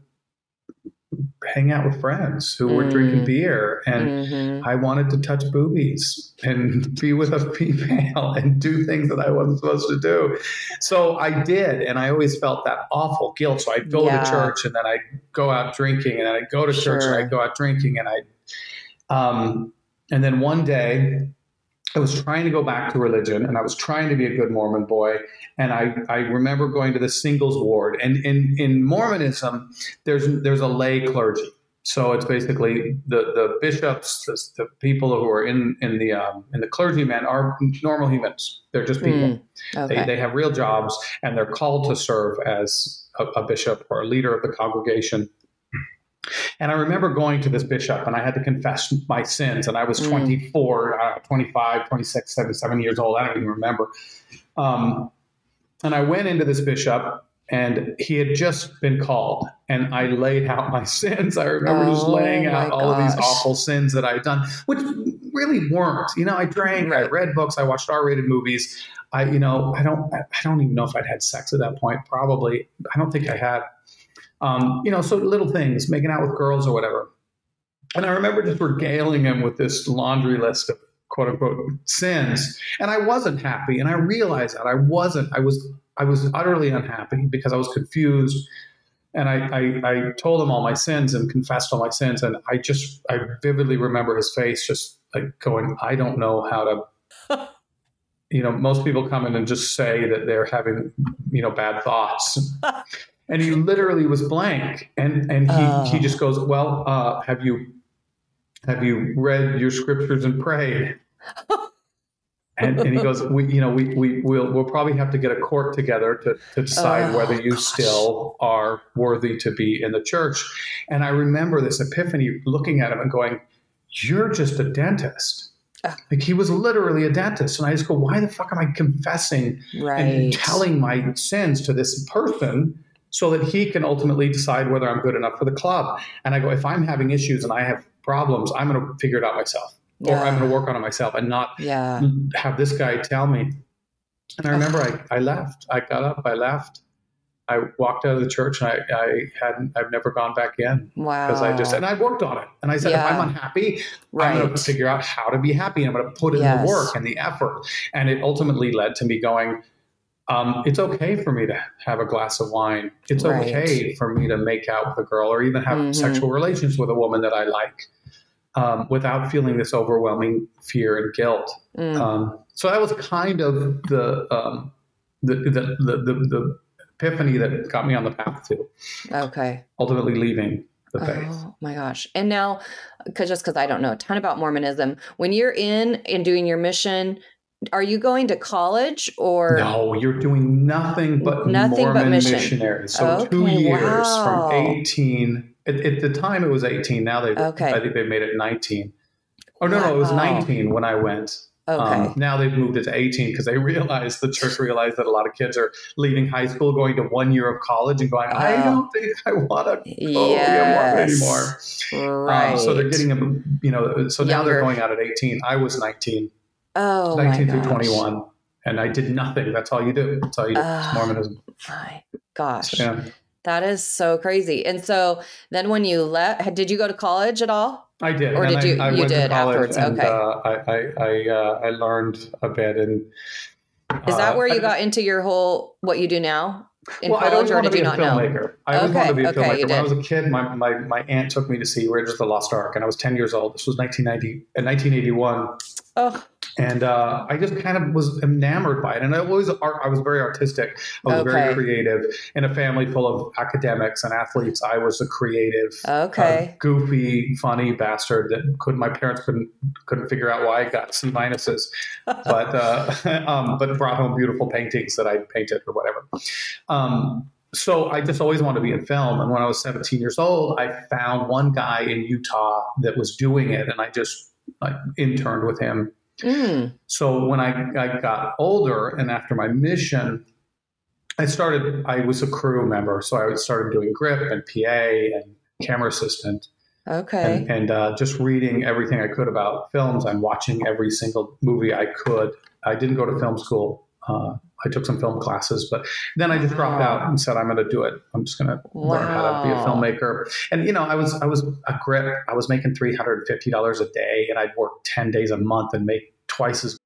hang out with friends who were mm. drinking beer, and mm-hmm. I wanted to touch boobies and be with a female and do things that I wasn't supposed to do. So I did, and I always felt that awful guilt. So I'd go yeah. to church, and then I'd go out drinking, and then I'd go to sure. church, and I'd go out drinking, and I, um, and then one day I was trying to go back to religion, and I was trying to be a good Mormon boy. And I, I remember going to the singles ward, and in, in Mormonism, there's there's a lay clergy. So it's basically the, the bishops, the, the people who are in in the um, in the clergymen are normal humans. They're just people. Mm, okay. They they have real jobs, and they're called to serve as a, a bishop or a leader of the congregation. And I remember going to this bishop, and I had to confess my sins. And I was twenty-four, uh, twenty-five, twenty-six, seventy-seven years old. I don't even remember. Um, and I went into this bishop, and he had just been called. And I laid out my sins. I remember oh, just laying out all gosh. of these awful sins that I had done, which really weren't. You know, I drank, right. I read books, I watched R-rated movies. I, you know, I don't, I don't even know if I'd had sex at that point. Probably. I don't think I had. Um, you know, so little things, making out with girls or whatever. And I remember just regaling him with this laundry list of quote unquote sins. And I wasn't happy. And I realized that I wasn't, I was, I was utterly unhappy because I was confused. And I, I, I told him all my sins and confessed all my sins. And I just, I vividly remember his face just like going, I don't know how to, you know, most people come in and just say that they're having, you know, bad thoughts. And he literally was blank, and and he, oh. he just goes, well, uh, have you have you read your scriptures and prayed? and and he goes, we you know we we we'll we'll probably have to get a court together to to decide oh, whether you gosh. still are worthy to be in the church. And I remember this epiphany, looking at him and going, you're just a dentist. Like he was literally a dentist. And I just go, why the fuck am I confessing right. and telling my sins to this person so that he can ultimately decide whether I'm good enough for the club? And I go, if I'm having issues and I have problems, I'm going to figure it out myself, yeah. or I'm going to work on it myself and not yeah. have this guy tell me. And I remember I, I left. I got up, I left. I walked out of the church, and I, I hadn't, I've never gone back in. Wow. Because I just, and I worked on it. And I said, yeah. if I'm unhappy, right. I'm going to figure out how to be happy. I'm going to put in yes. the work and the effort. And it ultimately led to me going, um, it's okay for me to have a glass of wine. It's right. okay for me to make out with a girl or even have mm-hmm. sexual relations with a woman that I like, um, without feeling this overwhelming fear and guilt. Mm. Um, so that was kind of the, um, the, the, the, the, the epiphany that got me on the path to okay ultimately leaving the faith. Oh my gosh. And now, because just because I don't know a ton about Mormonism, when you're in and doing your mission, are you going to college or no? You're doing nothing but nothing Mormon but mission. missionaries. So okay, two years wow. from eighteen. At, at the time, it was eighteen. Now they, okay. I think they made it nineteen. Oh no, wow. no, it was nineteen when I went. Okay. Um, now they've moved it to eighteen because they realized, the church realized that a lot of kids are leaving high school, going to one year of college and going, I uh, don't think I want to go yes. be a Mormon anymore. Right. Um, so they're getting them, you know, so now Younger. they're going out at eighteen. I was nineteen. Oh, nineteen my through gosh. twenty-one. And I did nothing. That's all you do. That's all you do. Uh, it's Mormonism. My gosh. So, yeah. That is so crazy. And so then when you left, did you go to college at all? I did. Or and did you, I, I you went did to college afterwards? And, okay. Uh, I, I, I, uh, I learned a bit. And is that where you uh, got into your whole, what you do now in well, college, or did you not know? I always okay. wanted to be a okay, filmmaker. When I was a kid, my, my, my aunt took me to see Raiders of the Lost Ark, and I was ten years old. This was nineteen ninety, uh, nineteen eighty-one. Oh. And uh, I just kind of was enamored by it. And I always, I was very artistic. I was okay. very creative. In a family full of academics and athletes, I was a creative, okay. uh, goofy, funny bastard that could my parents couldn't couldn't figure out why I got C minuses, but uh, um, but brought home beautiful paintings that I painted or whatever. Um, so I just always wanted to be in film. And when I was seventeen years old, I found one guy in Utah that was doing it, and I just like interned with him. Mm. So when I, I got older and after my mission, I started, I was a crew member. So I started doing grip and P A and camera assistant. Okay. And, and uh, just reading everything I could about films and watching every single movie I could. I didn't go to film school. Uh, I took some film classes, but then I just dropped Wow. out and said, I'm going to do it. I'm just going to Wow. learn how to be a filmmaker. And, you know, I was, I was a grip. I was making three hundred fifty dollars a day, and I'd work ten days a month and make twice as.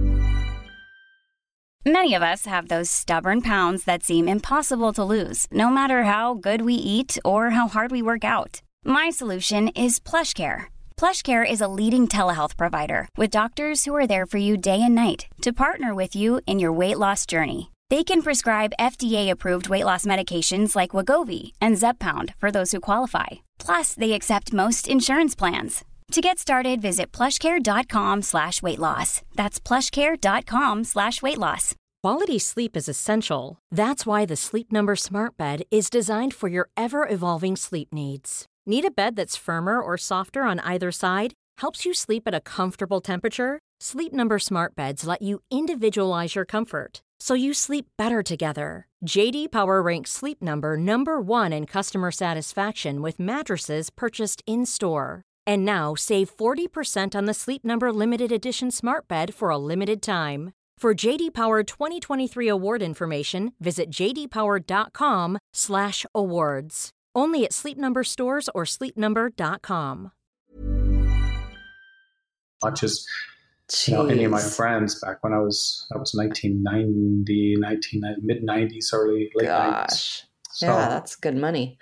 Many of us have those stubborn pounds that seem impossible to lose, no matter how good we eat or how hard we work out. My solution is PlushCare. PlushCare is a leading telehealth provider with doctors who are there for you day and night to partner with you in your weight loss journey. They can prescribe F D A-approved weight loss medications like Wegovy and Zepbound for those who qualify. Plus, they accept most insurance plans. To get started, visit plushcare.com slash weight loss. That's plushcare.com slash weight loss. Quality sleep is essential. That's why the Sleep Number Smart Bed is designed for your ever-evolving sleep needs. Need a bed that's firmer or softer on either side? Helps you sleep at a comfortable temperature? Sleep Number Smart Beds let you individualize your comfort, so you sleep better together. J D Power ranks Sleep Number number one in customer satisfaction with mattresses purchased in-store. And now, save forty percent on the Sleep Number Limited Edition Smart Bed for a limited time. For J D Power twenty twenty-three award information, visit jdpower.com slash awards. Only at Sleep Number stores or sleep number dot com. Much as you know, any of my friends back when I was, that was nineteen ninety, nineteen, mid nineties, early, late nineties. Gosh. So, Yeah, that's good money.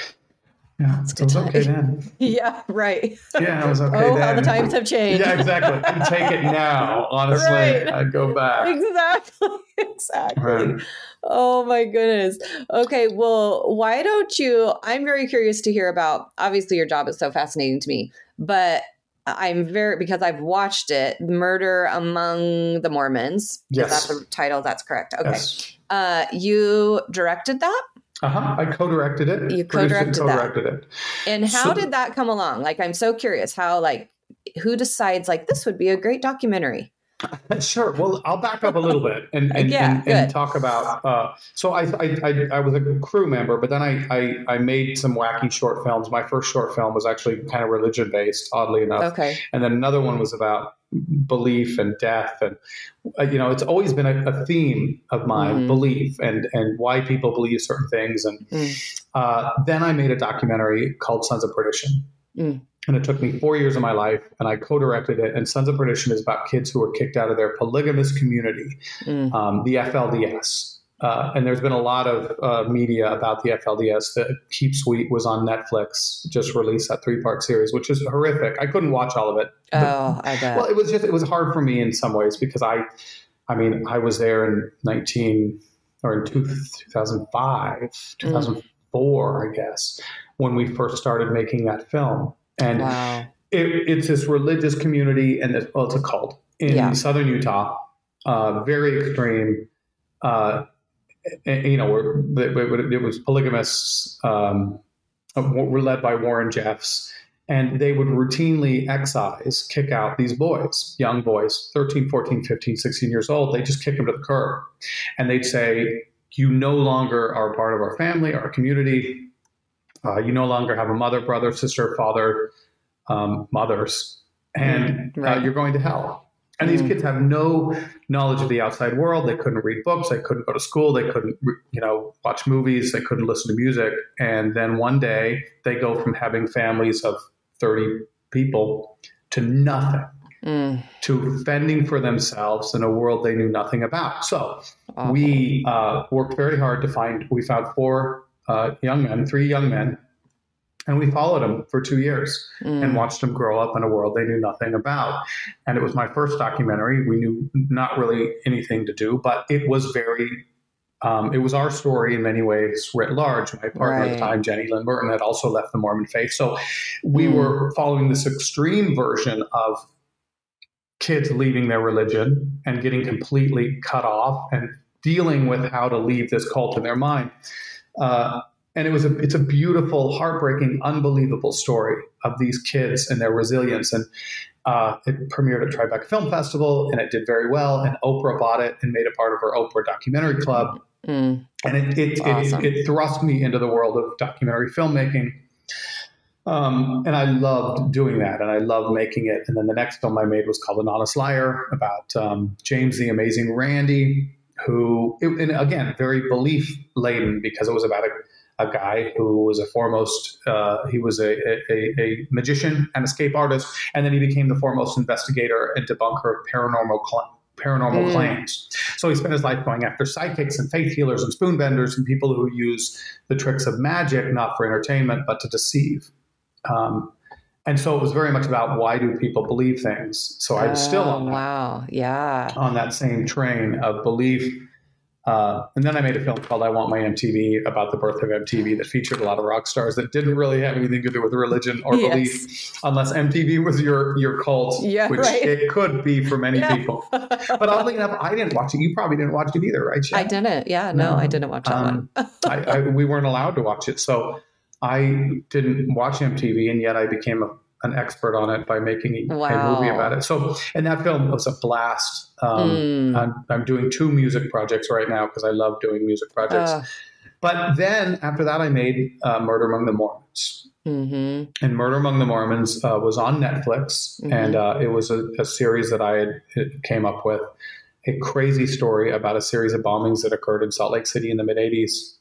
yeah, That's it good was time. okay then. Yeah, right. Yeah, it was okay Oh, then. how the times have changed. Yeah, exactly. I'd take it now. Honestly, Right. I'd go back. Exactly. Exactly. Right. Oh my goodness. Okay. Well, why don't you? I'm very curious to hear about, obviously, your job is so fascinating to me, but I'm very, because I've watched it, Murder Among the Mormons. Yes. Is that the title? That's correct. Okay. Yes. Uh, you directed that? Uh-huh. I co-directed it. You produced it, co-directed that. co-directed it. And how So- did that come along? Like, I'm so curious how, like, who decides, like, this would be a great documentary? Sure. Well, I'll back up a little bit and, and, Yeah, and, and good. talk about. Uh, so I, I I I was a crew member, but then I, I I made some wacky short films. My first short film was actually kind of religion based, oddly enough. Okay. And then another one was about belief and death, and uh, you know, it's always been a, a theme of mine, Mhm. belief and and why people believe certain things. And Mm. uh, then I made a documentary called Sons of Perdition. Mm. And it took me four years of my life, and I co-directed it. And Sons of Perdition is about kids who were kicked out of their polygamous community, Mm. um, the F L D S. Uh, and there's been a lot of uh, media about the F L D S. The Keep Sweet was on Netflix, just released that three-part series, which is horrific. I couldn't watch all of it. Oh, I bet. Well, it was just, it was hard for me in some ways because I, I mean, I was there in nineteen or in two, two thousand five, two thousand four, I guess, when we first started making that film. And Wow. it, it's this religious community, and this, well, it's a cult in Yeah. southern Utah, uh, very extreme. Uh, and, you know, where it was polygamous. Um, were led by Warren Jeffs, and they would routinely excise, kick out these boys, young boys, thirteen, fourteen, fifteen, sixteen years old. They just kick them to the curb, and they'd say, "You no longer are part of our family, our community. Uh, you no longer have a mother, brother, sister, father, um, mothers, and Right. uh, you're going to hell." And these kids have no knowledge of the outside world. They couldn't read books. They couldn't go to school. They couldn't, you know, watch movies. They couldn't listen to music. And then one day they go from having families of thirty people to nothing, Mm. to fending for themselves in a world they knew nothing about. So Awful. we uh, worked very hard to find, we found four uh, young men, three young men, and we followed them for two years Mm. and watched them grow up in a world they knew nothing about. And it was my first documentary. We knew not really anything to do, but it was very, um, it was our story in many ways writ large. My partner at the Right. time, Jenny Lynn Merton, had also left the Mormon faith. So we Mm. were following this extreme version of kids leaving their religion and getting completely cut off and dealing with how to leave this cult in their mind. Uh, and it was a, it's a beautiful, heartbreaking, unbelievable story of these kids and their resilience. And uh, it premiered at Tribeca Film Festival, and it did very well. And Oprah bought it and made it part of her Oprah Documentary Club. Mm. And it it, awesome. it it thrust me into the world of documentary filmmaking. Um, and I loved doing that, and I loved making it. And then the next film I made was called An Honest Liar, about um, James the Amazing Randi, who, it, and again, very belief-laden, because it was about a, a guy who was a foremost, uh, he was a, a, a magician and escape artist, and then he became the foremost investigator and debunker of paranormal claims. paranormal mm. claims. So he spent his life going after psychics and faith healers and spoon benders and people who use the tricks of magic, not for entertainment, but to deceive. Um, and so it was very much about, why do people believe things? So I was oh, still on that, wow. yeah. on that same train of belief. Uh, and then I made a film called I Want My M T V, about the birth of M T V, that featured a lot of rock stars that didn't really have anything to do with religion or yes. belief, unless M T V was your your cult, yeah, which right. it could be for many yeah. people. But oddly enough, I didn't watch it. You probably didn't watch it either, right, Jen? I didn't. Yeah, no, no I didn't watch that um, one. I, I, we weren't allowed to watch it. So I didn't watch M T V, and yet I became a, an expert on it by making a, wow. a movie about it. So, and that film was a blast. Um, mm. I'm, I'm doing two music projects right now because I love doing music projects. Uh. But then after that, I made uh, Murder Among the Mormons. Mm-hmm. And Murder Among the Mormons uh, was on Netflix, mm-hmm. and uh, it was a, a series that I had, came up with, a crazy story about a series of bombings that occurred in Salt Lake City in the mid eighties.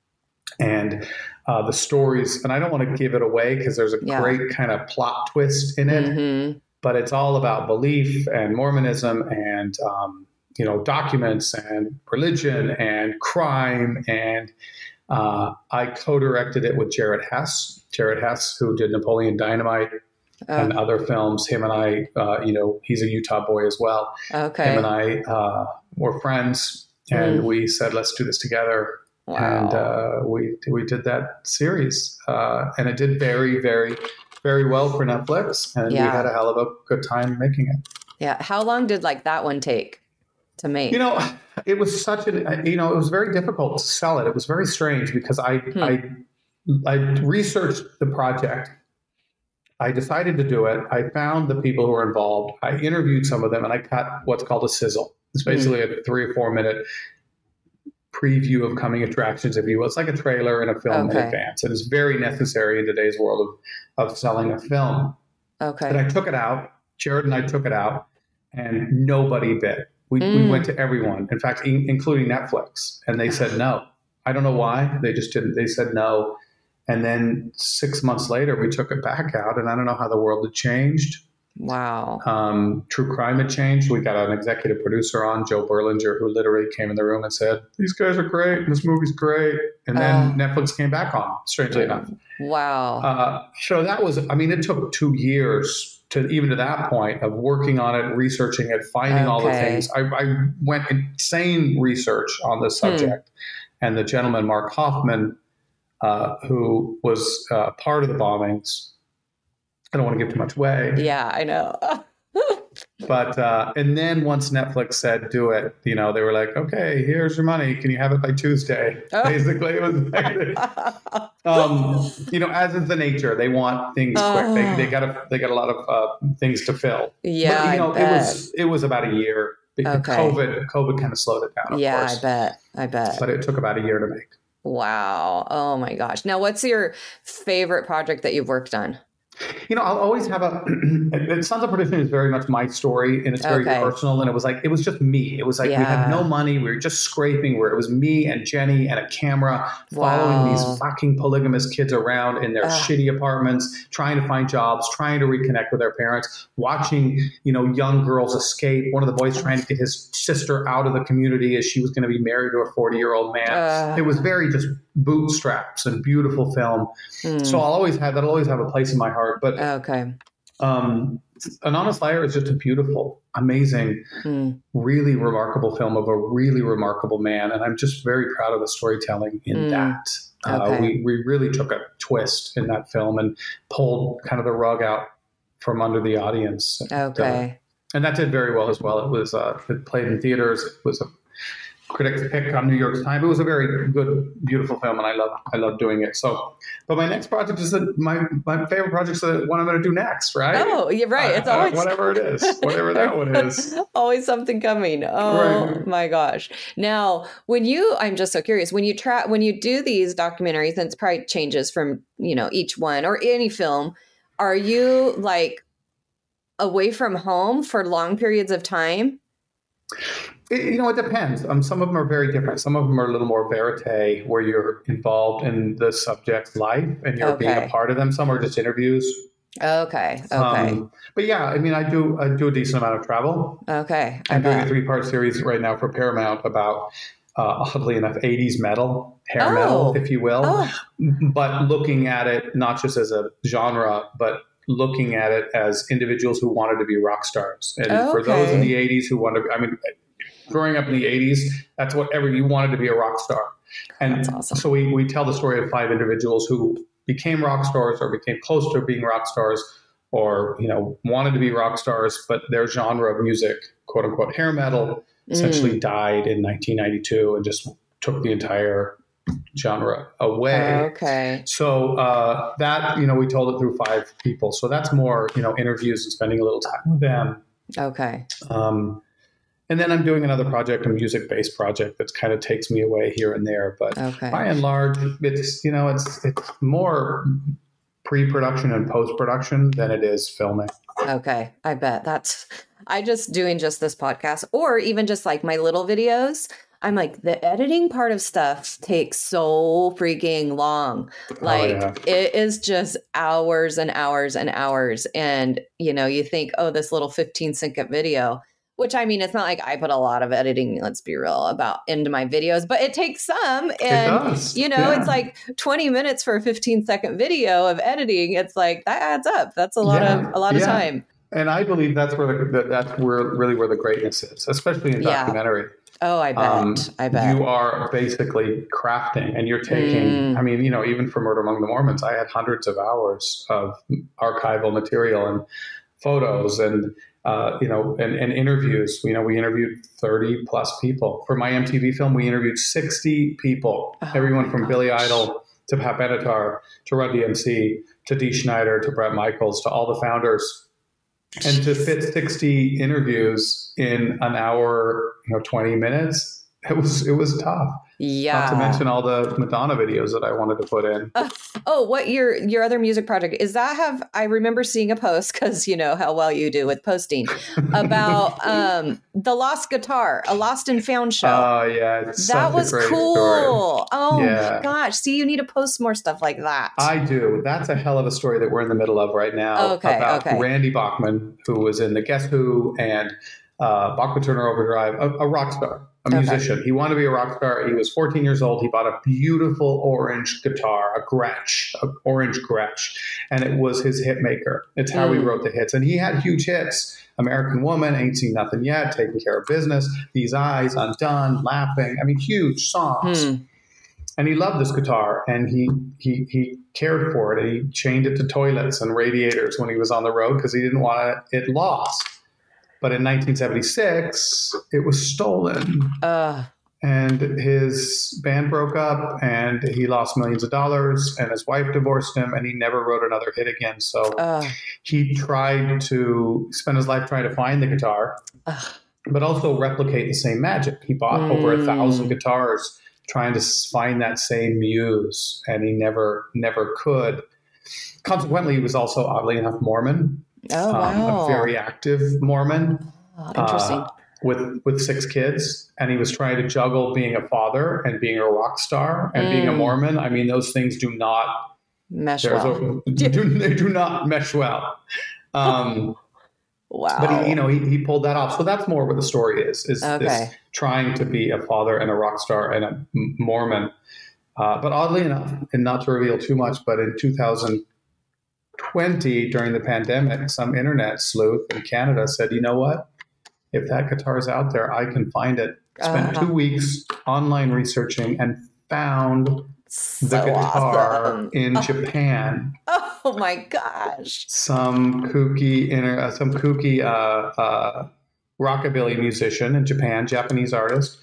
And uh, the stories, and I don't want to give it away because there's a yeah. great kind of plot twist in it, mm-hmm. but it's all about belief and Mormonism and, um, you know, documents and religion and crime. And uh, I co-directed it with Jared Hess, Jared Hess, who did Napoleon Dynamite oh. and other films. Him and I, uh, you know, he's a Utah boy as well. Okay. Him and I uh, were friends, and mm. we said, let's do this together. Wow. And uh, we we did that series, uh, and it did very, very, very well for Netflix, and yeah. we had a hell of a good time making it. Yeah. How long did like that one take to make? You know, it was such an, you know, it was very difficult to sell it. It was very strange because I hmm. I I researched the project. I decided to do it. I found the people who were involved. I interviewed some of them, and I cut what's called a sizzle. It's basically hmm. a three or four minute preview of coming attractions, if you will. It's like a trailer in a film okay. in advance. And it's very necessary in today's world of, of selling a film. Okay. And I took it out. Jared and I took it out, and nobody bid. We, mm. we went to everyone, in fact, in, including Netflix. And they said no. I don't know why. They just didn't. They said no. And then six months later, we took it back out, and I don't know how the world had changed. Wow. Um, true crime had changed. We got an executive producer on, Joe Berlinger, who literally came in the room and said, these guys are great. This movie's great. And then uh, Netflix came back on, strangely enough. Wow. Uh, so that was, I mean, it took two years to even to that point of working on it, researching it, finding okay. all the things. I, I went insane research on this subject. Hmm. And the gentleman, Mark Hoffman, uh, who was uh, part of the bombings, I don't want to give too much away. Yeah, I know. But, uh, and then once Netflix said, do it, you know, they were like, okay, here's your money. Can you have it by Tuesday? Oh. Basically, it was like, um, you know, as is the nature, they want things oh. quick. They, they got a, they got a lot of uh, things to fill. Yeah, but, you know, I bet. it was, it was about a year. Because okay. COVID, COVID kind of slowed it down, of yeah, course. I bet. I bet. But it took about a year to make. Wow. Oh my gosh. Now, what's your favorite project that you've worked on? You know, I'll always have a, Sons of Perdition is very much my story, and it's very okay. personal. And it was like, it was just me. It was like, yeah. we had no money. We were just scraping where it was me and Jenny and a camera following wow. these fucking polygamous kids around in their Ugh. shitty apartments, trying to find jobs, trying to reconnect with their parents, watching, you know, young girls escape. One of the boys trying to get his sister out of the community as she was going to be married to a forty year old man. Uh. It was very just bootstraps and beautiful film. Mm. So I'll always have, that'll always have a place in my heart. But okay. um, An Honest Liar is just a beautiful, amazing, mm. really remarkable film of a really remarkable man. And I'm just very proud of the storytelling in mm. that. Okay. Uh, we, we really took a twist in that film and pulled kind of the rug out from under the audience. Okay. And, uh, and that did very well as well. It was, uh, it played in theaters. It was a critics pick on New York Times. It was a very good, beautiful film, and I love I love doing it. So, but my next project is the, my my favorite project is the one I'm going to do next, right? Oh, you're right. It's always uh, whatever it is, whatever that one is. Always something coming. Oh right. My gosh! Now, when you, I'm just so curious. When you try, when you do these documentaries, and it's probably changes from you know each one or any film. Are you like away from home for long periods of time? It, you know, it depends. Um, some of them are very different. Some of them are a little more verite, where you're involved in the subject's life and you're okay. being a part of them. Some are just interviews. Okay. Okay. Um, but yeah, I mean, I do I do a decent amount of travel. Okay. I I'm doing bet. a three part series right now for Paramount about, uh, oddly enough, eighties metal, hair Oh. metal, if you will. Oh. But looking at it not just as a genre, but looking at it as individuals who wanted to be rock stars. And Okay. for those in the eighties who wanted to, I mean, growing up in the eighties, that's what every, you wanted to be a rock star. And That's awesome. so we, we tell the story of five individuals who became rock stars or became close to being rock stars or, you know, wanted to be rock stars, but their genre of music, quote unquote, hair metal, essentially Mm. died in nineteen ninety-two and just took the entire genre away. Okay. So uh, that, you know, we told it through five people. So that's more, you know, interviews and spending a little time with them. Okay. Um, and then I'm doing another project, a music-based project that kind of takes me away here and there. But Okay. by and large, it's, you know, it's it's more pre-production and post-production than it is filming. Okay. I bet that's, I just doing just this podcast or even just like my little videos. I'm like, the editing part of stuff takes so freaking long. Like yeah. it is just hours and hours and hours. And, you know, you think, oh, this little fifteen second video, which I mean, it's not like I put a lot of editing, let's be real, about into my videos, but it takes some. And, does. you know, Yeah. it's like twenty minutes for a fifteen second video of editing. It's like, that adds up. That's a lot Yeah. of, a lot of Yeah. time. And I believe that's where the, that, that's where really where the greatness is, especially in Yeah. documentary. Oh, I bet. Um, I bet. You are basically crafting and you're taking, Mm. I mean, you know, even for Murder Among the Mormons, I had hundreds of hours of archival material and photos and, uh, you know, and, and interviews. You know, we interviewed thirty plus people. For my M T V film, we interviewed sixty people, Oh everyone my from Billy gosh. Idol to Pat Benatar to Run D M C to Dee Schneider to Bret Michaels to all the founders. And to fit sixty interviews in an hour, you know, twenty minutes, it was it was tough. Yeah. Not to mention all the Madonna videos that I wanted to put in. Uh, oh, what your your other music project is that? Have I remember seeing a post because you know how well you do with posting about um, the lost guitar, a lost and found show. Oh yeah, it's that such was a great cool. story. Oh Yeah. my gosh! See, you need to post more stuff like that. I do. That's a hell of a story that we're in the middle of right now. Okay, about okay. Randy Bachman, who was in the Guess Who and uh, Bachman Turner Overdrive, a, a rock star, a Okay. musician. He wanted to be a rock star. He was fourteen years old. He bought a beautiful orange guitar, a Gretsch, an orange Gretsch, and it was his hit maker. It's how he Mm. wrote the hits. And he had huge hits. American Woman, Ain't Seen Nothing Yet, Taking Care of Business, These Eyes, Undone, Laughing. I mean, huge songs. Hmm. And he loved this guitar, and he he he cared for it, and he chained it to toilets and radiators when he was on the road because he didn't want it lost. But in nineteen seventy-six, it was stolen, Uh, and his band broke up, and he lost millions of dollars, and his wife divorced him, and he never wrote another hit again. So uh, he tried to spend his life trying to find the guitar, uh, but also replicate the same magic. He bought over a Mm. thousand guitars trying to s- find that same muse, and he never, never could. Consequently, he was also, oddly enough, Mormon, oh um, wow! a very active Mormon Oh, interesting. uh, with with six kids, and he was trying to juggle being a father and being a rock star and being a Mm. Mormon. I mean, those things do not Mesh there's well. a, do, they do not mesh well. Um, Wow. But he, you know, he, he pulled that off. So that's more what the story is: is Okay. this trying to be a father and a rock star and a Mormon. Uh, but oddly enough, and not to reveal too much, but in two thousand twenty, during the pandemic, some internet sleuth in Canada said, "You know what? If that guitar is out there, I can find it." Spent Uh-huh. two weeks online researching and found so the guitar awesome. in Oh. Japan. Oh my gosh. Some kooky, inter, uh, some kooky uh, uh, rockabilly musician in Japan, Japanese artist,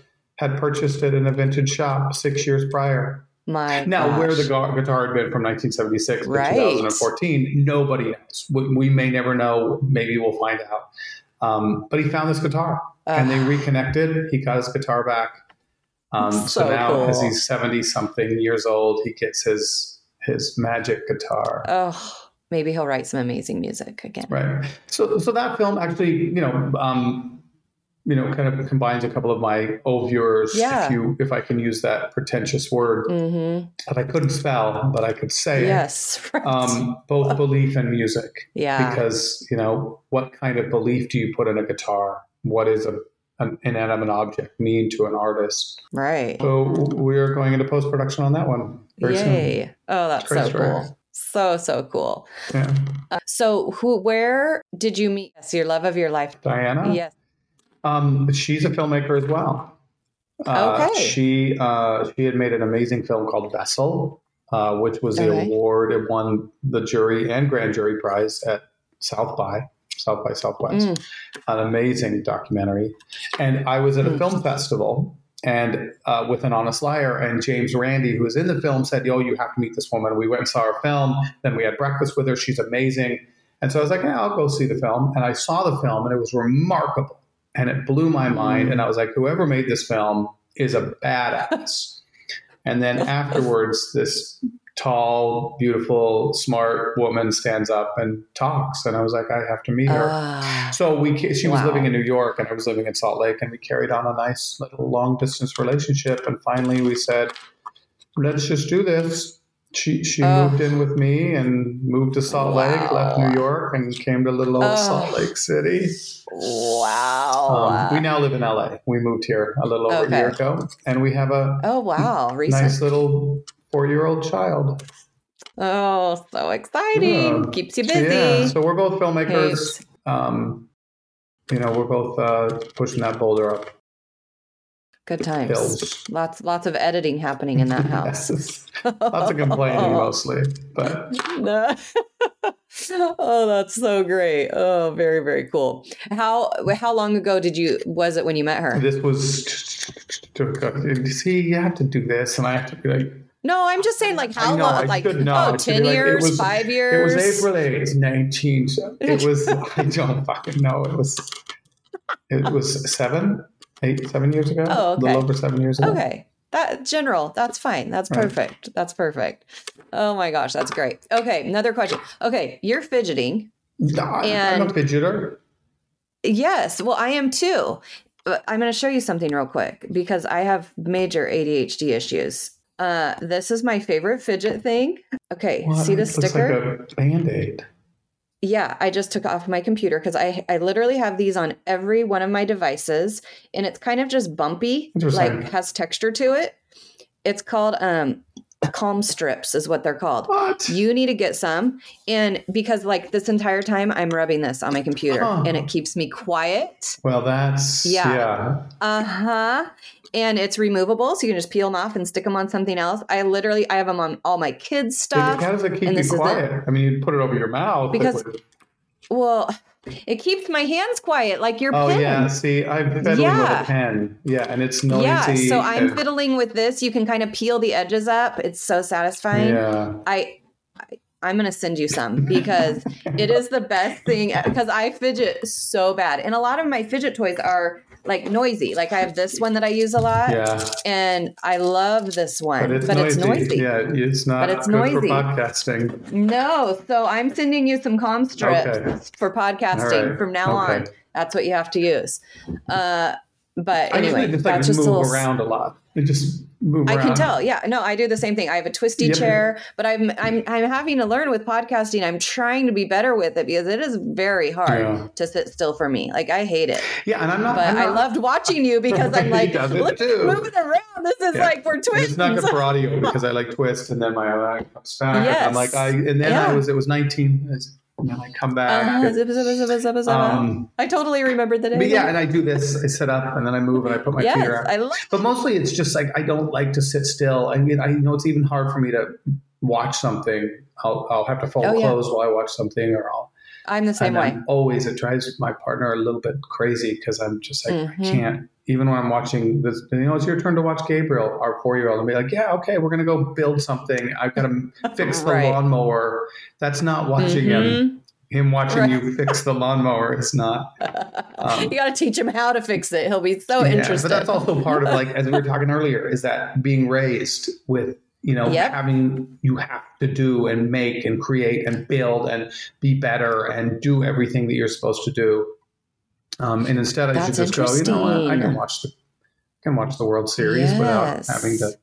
had purchased it in a vintage shop six years prior. My now, gosh. where the ga- guitar had been from nineteen seventy-six Right. to two thousand fourteen, nobody knows. We, we may never know. Maybe we'll find out. Um, but he found this guitar, uh, and they reconnected. He got his guitar back. Um, so, so now, cool. as he's seventy-something years old, he gets his his magic guitar. Oh, maybe he'll write some amazing music again. Right. So, so that film actually, you know, um, you know, kind of combines a couple of my oeuvres, yeah. if you, if I can use that pretentious word mm-hmm. that I couldn't spell, but I could say yes, it. Right. Um, both belief and music. Yeah. Because, you know, what kind of belief do you put in a guitar? What is a, an inanimate object mean to an artist? Right. So we're going into post-production on that one very Yay. soon. Oh, that's Great so story. cool. So, so cool. Yeah. Uh, so who, where did you meet yes, your love of your life? Diana? Yes. Um, she's a filmmaker as well. Uh, okay. She uh, she had made an amazing film called Vessel, uh, which was the okay. award. It won the jury and grand jury prize at South by South by Southwest. Mm. An amazing documentary. And I was at a mm. film festival and uh, with An Honest Liar, and James Randi, who was in the film, said, "Yo, you have to meet this woman." We went and saw her film. Then we had breakfast with her. She's amazing. And so I was like, "Yeah, I'll go see the film." And I saw the film, and it was remarkable. And it blew my mind. And I was like, whoever made this film is a badass. And then afterwards, this tall, beautiful, smart woman stands up and talks. And I was like, I have to meet her. Uh, so we, she was wow. living in New York and I was living in Salt Lake. And we carried on a nice little long distance relationship. And finally we said, let's just do this. She she oh. moved in with me and moved to Salt wow. Lake, left New York, and came to little old oh. Salt Lake City. Wow. Um, we now live in L A. We moved here a little over okay. a year ago, and we have a oh wow, Recent. nice little four-year-old child. Oh, so exciting! Yeah. Keeps you busy. Yeah. So we're both filmmakers. Um, you know, we're both uh, pushing that boulder up. Good times. Hills. Lots, lots of editing happening in that house. Yes. Lots of complaining mostly, but. No. Oh, that's so great. Oh, very, very cool. How how long ago did you was it when you met her? This was. See, you have to do this, and I have to be like. No, I'm just saying, like, how know, long? Like, oh, ten like, years, was, five years? It was April eighth, nineteen. It was, I don't fucking know. It was, it was seven, eight, seven years ago. Oh, okay. A little over seven years ago. Okay. That general, that's fine. That's perfect. Right. That's perfect. Oh my gosh, that's great. Okay, another question. Okay, you're fidgeting. No, and I'm a fidgeter. Yes, well, I am too. But I'm going to show you something real quick because I have major A D H D issues. Uh, this is my favorite fidget thing. Okay, what? See the It sticker? Looks like a Band-Aid. Yeah, I just took it off my computer because I I literally have these on every one of my devices, and it's kind of just bumpy, like has texture to it. It's called um, Calm Strips is what they're called. What? You need to get some, and because like this entire time I'm rubbing this on my computer, huh. and it keeps me quiet. Well, that's yeah. yeah. Uh huh. And it's removable, so you can just peel them off and stick them on something else. I literally, I have them on all my kids' stuff. How does it keep you quiet? I mean, you put it over your mouth. Because, well, it keeps my hands quiet, like your oh, pen. Oh, yeah. See, I'm fiddling yeah. with a pen. Yeah, and it's noisy. Yeah, so I'm and... fiddling with this. You can kind of peel the edges up. It's so satisfying. Yeah. I... I I'm going to send you some because it is the best thing because I fidget so bad. And a lot of my fidget toys are like noisy. Like I have this one that I use a lot yeah. and I love this one, but it's, but noisy. it's noisy. Yeah, it's not but it's good noisy. for podcasting. No. So I'm sending you some Calm Strips okay. for podcasting right. from now okay. on. That's what you have to use. Uh, but anyway, I just that's like just move a little... around a lot. It just move I around. can tell. Yeah. No, I do the same thing. I have a twisty yep. chair, but I'm I'm I'm having to learn with podcasting. I'm trying to be better with it because it is very hard yeah. to sit still for me. Like I hate it. Yeah, and I'm not. But I'm not, I loved watching you because I'm like, look, moving around. This is yeah. like we're twisting. It's not good for audio because I like twist and then my eye comes back. Yes. I'm like I and then yeah. I was it was nineteen. And then I come back. Uh, and, zip, zip, zip, zip, zip, zip. Um, I totally remembered the day. But yeah, and I do this. I sit up and then I move and I put my yes, feet around. I love but mostly it's just like I don't like to sit still. I mean, I know it's even hard for me to watch something. I'll I'll have to fold oh, clothes yeah. while I watch something, or I'll. I'm the same way. I'm always, it drives my partner a little bit crazy because I'm just like, mm-hmm. I can't even when I'm watching this, you know, it's your turn to watch Gabriel, our four-year-old, and be like, yeah, okay, we're going to go build something. I've got to fix the right. lawnmower. That's not watching mm-hmm. him. Him watching right. you fix the lawnmower. It's not. Um, you got to teach him how to fix it. He'll be so yeah, interested. But that's also part of, like, as we were talking earlier, is that being raised with, you know, yep. having, you have to do and make and create and build and be better and do everything that you're supposed to do. Um, and instead, I that's should just go, you know what, I can watch the, I can watch the World Series yes. without having to.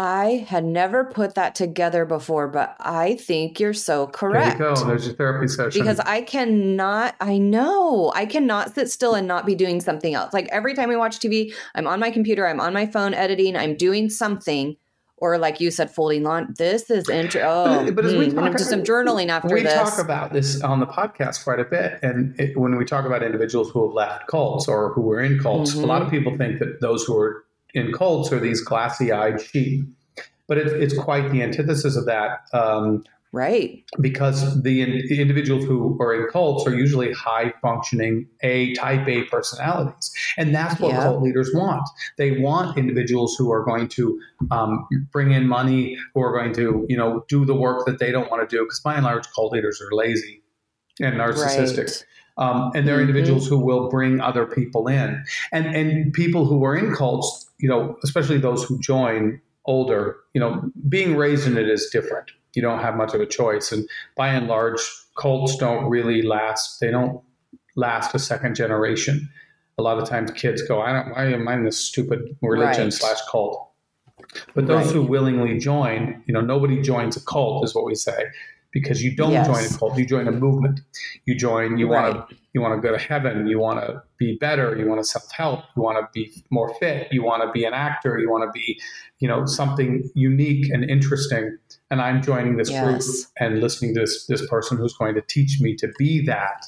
I had never put that together before, but I think you're so correct. There you go. There's your therapy session. Because I cannot, I know, I cannot sit still and not be doing something else. Like every time we watch T V, I'm on my computer, I'm on my phone editing, I'm doing something. Or like you said, folding lawn. This is interesting. Oh, but, but as we talk, I'm just some journaling after we this. We talk about this on the podcast quite a bit. And it, when we talk about individuals who have left cults or who are in cults, mm-hmm. a lot of people think that those who are in cults are these glassy-eyed sheep. But it, it's quite the antithesis of that. Um, right. Because the, in, the individuals who are in cults are usually high-functioning A, type A personalities. And that's what yeah. cult leaders want. They want individuals who are going to um, bring in money, who are going to, you know, do the work that they don't want to do. Because by and large, cult leaders are lazy and narcissistic. Right. Um, and they're mm-hmm. individuals who will bring other people in. And and people who are in cults, you know, especially those who join older, you know, being raised in it is different. You don't have much of a choice. And by and large, cults don't really last. They don't last a second generation. A lot of times kids go, I don't, why am I in this stupid religion right. slash cult? But those right. who willingly join, you know, nobody joins a cult is what we say. Because you don't yes. join a cult, you join a movement. You join, you right. want to, you want to go to heaven. You want to be better. You want to self-help. You want to be more fit. You want to be an actor. You want to be, you know, something unique and interesting. And I'm joining this yes. group and listening to this this person who's going to teach me to be that.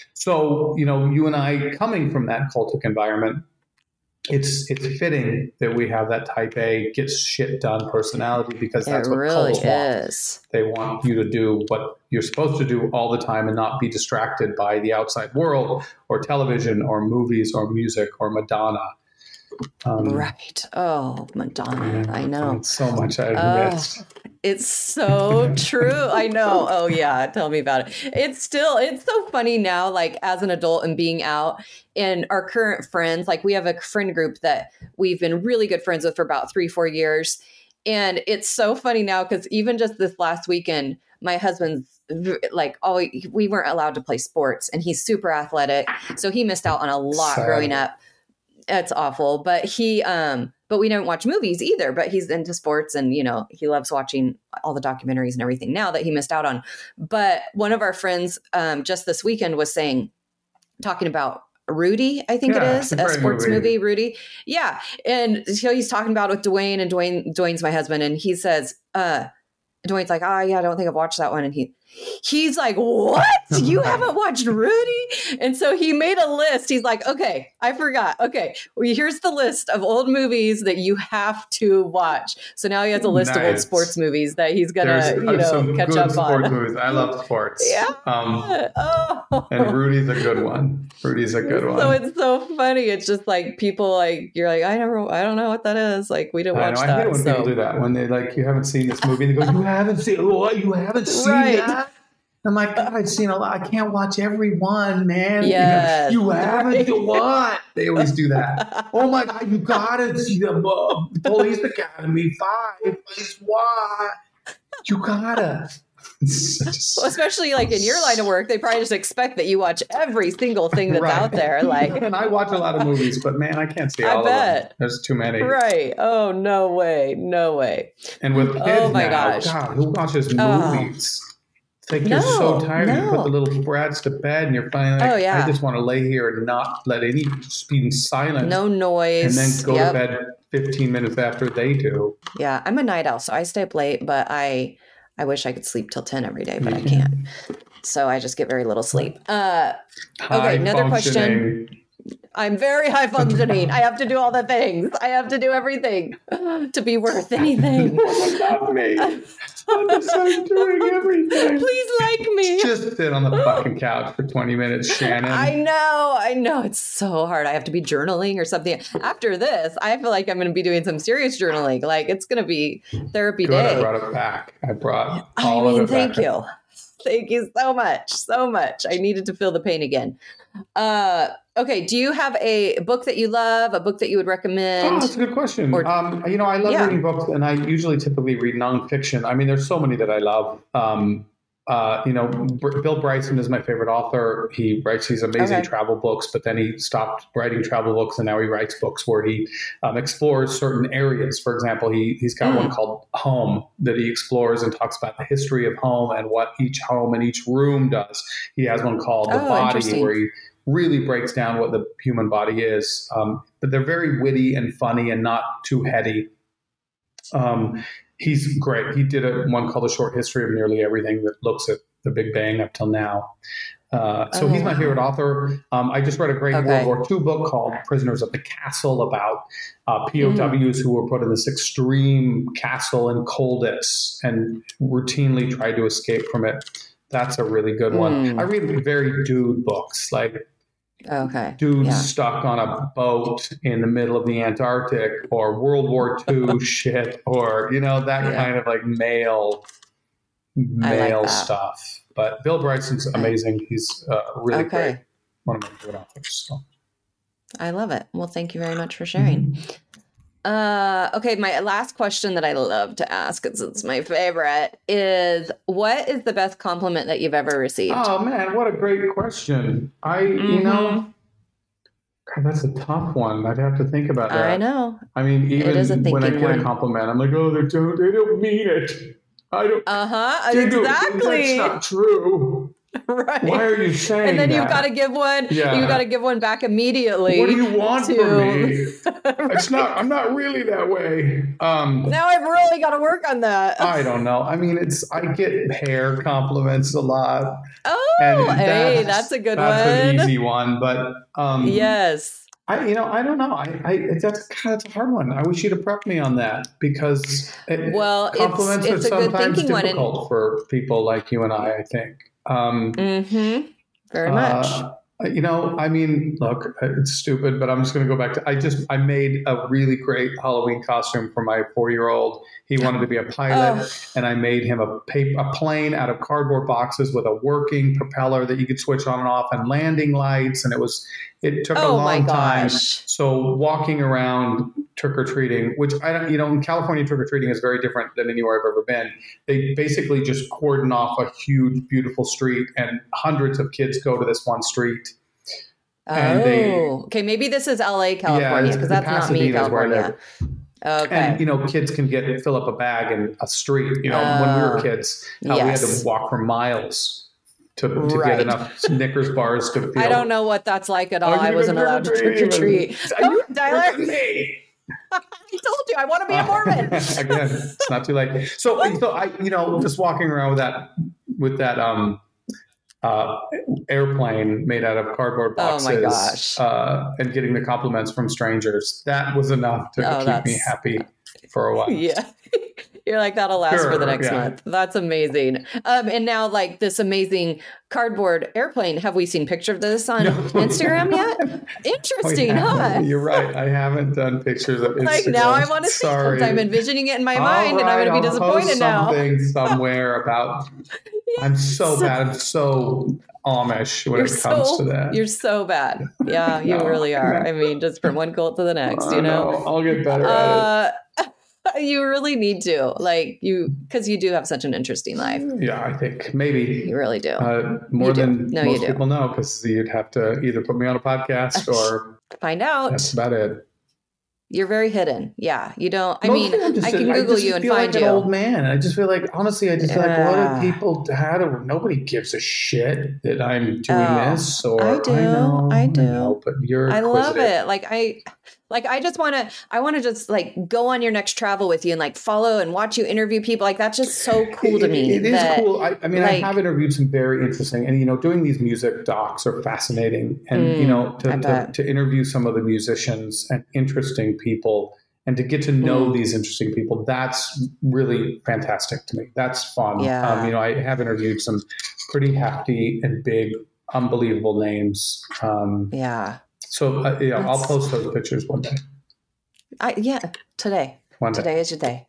So, you know, you and I coming from that cultic environment, it's it's fitting that we have that type A gets shit done personality because that's it what really cults is. Want. They want you to do what you're supposed to do all the time and not be distracted by the outside world or television or movies or music or Madonna. Um, right. Oh, Madonna. I know. So much I've missed. Oh, it's so true. I know. Oh, yeah. Tell me about it. It's still, it's so funny now, like as an adult and being out and our current friends, like we have a friend group that we've been really good friends with for about three, four years. And it's so funny now because even just this last weekend, my husband's like, oh, we weren't allowed to play sports and he's super athletic. So he missed out on a lot Sad. growing up. It's awful, but he, um, but we don't watch movies either, but he's into sports and, you know, he loves watching all the documentaries and everything now that he missed out on. But one of our friends, um, just this weekend was saying, talking about Rudy, I think yeah, it is a sports movie. movie, Rudy. Yeah. And so he's talking about it with Dwayne and Dwayne, Dwayne's my husband. And he says, uh, Dwayne's like, oh yeah, I don't think I've watched that one. And he, he's like, what? You haven't watched Rudy? And so he made a list. He's like, okay, I forgot. Okay. Well, here's the list of old movies that you have to watch. So now he has a list nice. of old sports movies that he's going to, you know, some catch good up sports on. Movies. I love sports. Yeah. Um, oh. And Rudy's a good one. Rudy's a good one. So it's so funny. It's just like people like, you're like, I never, I don't know what that is. Like we didn't watch I know, that. I hate when so. people do that. When they like, you haven't seen this movie and they go, you haven't seen, what? You haven't seen right. that? I'm like, God, I've seen a lot. I can't watch every one, man. Yes. You, know, you haven't right. what? They always do that. Oh my God, you gotta see the uh, Police Academy five. Place what? You gotta. Well, especially like in your line of work, they probably just expect that you watch every single thing that's right. out there. Like, and I watch a lot of movies, but man, I can't see I all bet. of them. There's too many. Right? Oh no way, no way. And with kids oh my now, gosh. God, who watches oh. movies? It's like no, you're so tired. No. You put the little brats to bed, and you're finally like, oh, yeah. I just want to lay here and not let any be in silence. No noise. And then go yep. to bed fifteen minutes after they do. Yeah, I'm a night owl, so I stay up late, but I I wish I could sleep till ten every day, but I can't. So I just get very little sleep. Uh, okay, another question. I'm very high functioning. I have to do all the things. I have to do everything to be worth anything. Not me. I'm doing everything. Please like me. Just sit on the fucking couch for twenty minutes, Shannon. I know, I know. It's so hard. I have to be journaling or something. After this, I feel like I'm going to be doing some serious journaling. Like it's going to be therapy Good, day. I brought it back. I brought I all mean, of it thank back. you. Thank you so much. So much. I needed to feel the pain again. Uh, okay. Do you have a book that you love, a book that you would recommend? Oh, that's a good question. Or- um, you know, I love Yeah. reading books, and I usually typically read nonfiction. I mean, there's so many that I love. Um, uh, you know, Br- Bill Bryson is my favorite author. He writes these amazing Okay. travel books, but then he stopped writing travel books, and now he writes books where he um, explores certain areas. For example, he he's got Mm. one called Home that he explores and talks about the history of home and what each home and each room does. He has one called The Oh, Body, interesting. where he really breaks down what the human body is. Um, but they're very witty and funny and not too heady. Um, he's great. He did a, one called A Short History of Nearly Everything that looks at the Big Bang up till now. Uh, so Oh, he's my wow. favorite author. Um, I just read a great Okay. World War Two book called Prisoners of the Castle about uh, P O Ws Mm. who were put in this extreme castle in Colditz and routinely tried to escape from it. That's a really good one. Mm. I read very dude books, like Okay. dudes Yeah. stuck on a boat in the middle of the Antarctic, or World War Two shit, or you know that Yeah. kind of like male male that. stuff. But Bill Bryson's amazing. He's uh, really Okay. great. One of my favorite authors. So. I love it. Well, thank you very much for sharing. Uh, okay, my last question that I love to ask, because it's my favorite, is what is the best compliment that you've ever received? Oh man, what a great question! I you Mhm. know. God, that's a tough one. I'd have to think about that. I know. I mean, even is a when I thinking get one. a compliment, I'm like, oh, they don't, they don't mean it. I don't. Uh huh. they don't- Exactly. That's not true. Right. Why are you saying And then that? you've got to give one. Yeah. You've got to give one back immediately. What do you want to- from me? Right. It's not. I'm not really that way. Um, Now I've really got to work on that. I don't know. I mean, it's. I get hair compliments a lot. oh, and hey, that's a good that's one. an easy one. But um, Yes. I, you know, I don't know. I, I that's that's a hard one. I wish you'd have prepped me on that because it, Well, it's- compliments it's are a good sometimes thinking one, and- difficult for people like you and I. I think. Um, Mm-hmm. Very much. Uh, you know, I mean, look, it's stupid, but I'm just going to go back to. I just I made a really great Halloween costume for my four-year-old. He wanted to be a pilot, Oh. and I made him a paper, a plane out of cardboard boxes with a working propeller that you could switch on and off, and landing lights. And it was it took a Oh, my long time. gosh. So walking around trick or treating, which I don't, you know, in California, trick or treating is very different than anywhere I've ever been. They basically just cordon off a huge, beautiful street, and hundreds of kids go to this one street. and Oh, they- okay. Maybe this is L A, California, it's- because that's not me, Pasadena is where I California. live. Okay. And you know, kids can get fill up a bag in a street. You know, when we were Oh, kids, uh, we had yes. to walk for miles to, to Right. get enough Snickers bars to feel. I don't know what that's like at all. Oh, I you wasn't didn't allowed to trick or trick-or-treat. treat. Are you Come, Tyler. with me? I told you I want to be a Mormon. Again, it's not too late. So, so I, you know, just walking around with that, with that um, uh, airplane made out of cardboard Oh, boxes, my gosh. uh, and getting the compliments from strangers, that was enough to Oh, keep me that's- happy for a while. Yeah. You're like, that'll last for the Sure, next yeah. month. That's amazing. Um, and now, like this amazing cardboard airplane. Have we seen picture of this on No. Instagram yet? Interesting, Oh, yeah. huh? You're right. I haven't done pictures of Instagram. Like now I want to see Sorry. it. I'm envisioning it in my All mind, and I'm right, going to be I'll post disappointed now. Something somewhere about. I'm so So- bad. I'm so Amish when You're it comes so to that. you're so bad. Yeah, you No, really are. no. I mean, just from one cult to the next, I you know. I'll get better at Uh, you really need to, like, you because you do have such an interesting life. it. Yeah, I think maybe You really do. uh, more You do. than No, you most do. people know, because you'd have to either put me on a podcast or Find out. that's about it. You're very hidden. Yeah, you don't. I Mostly mean, I'm just I a- can Google just you and feel find like you. An old man. I just feel like, honestly, I just feel like, what Yeah. do people? How do nobody gives a shit that I'm doing Oh, this? Or I do, know, I do. know, but you're. I love inquisitive. it. Like I, like I just want to. I want to just like go on your next travel with you and like follow and watch you interview people. Like that's just so cool to It- me. It is that- cool. I, I mean, like- I have interviewed some very interesting, and you know, doing these music docs are fascinating, and you know, Mm, I to, to, bet. to interview some of the musicians and interesting people, and to get to know Mm. these interesting people, that's really fantastic to me. That's fun. Yeah. Um, you know, I have interviewed some pretty hefty and big, unbelievable names. Um, Yeah. so, uh, yeah, I'll That's- post those pictures one day. I, yeah, today. One day. Today is your day.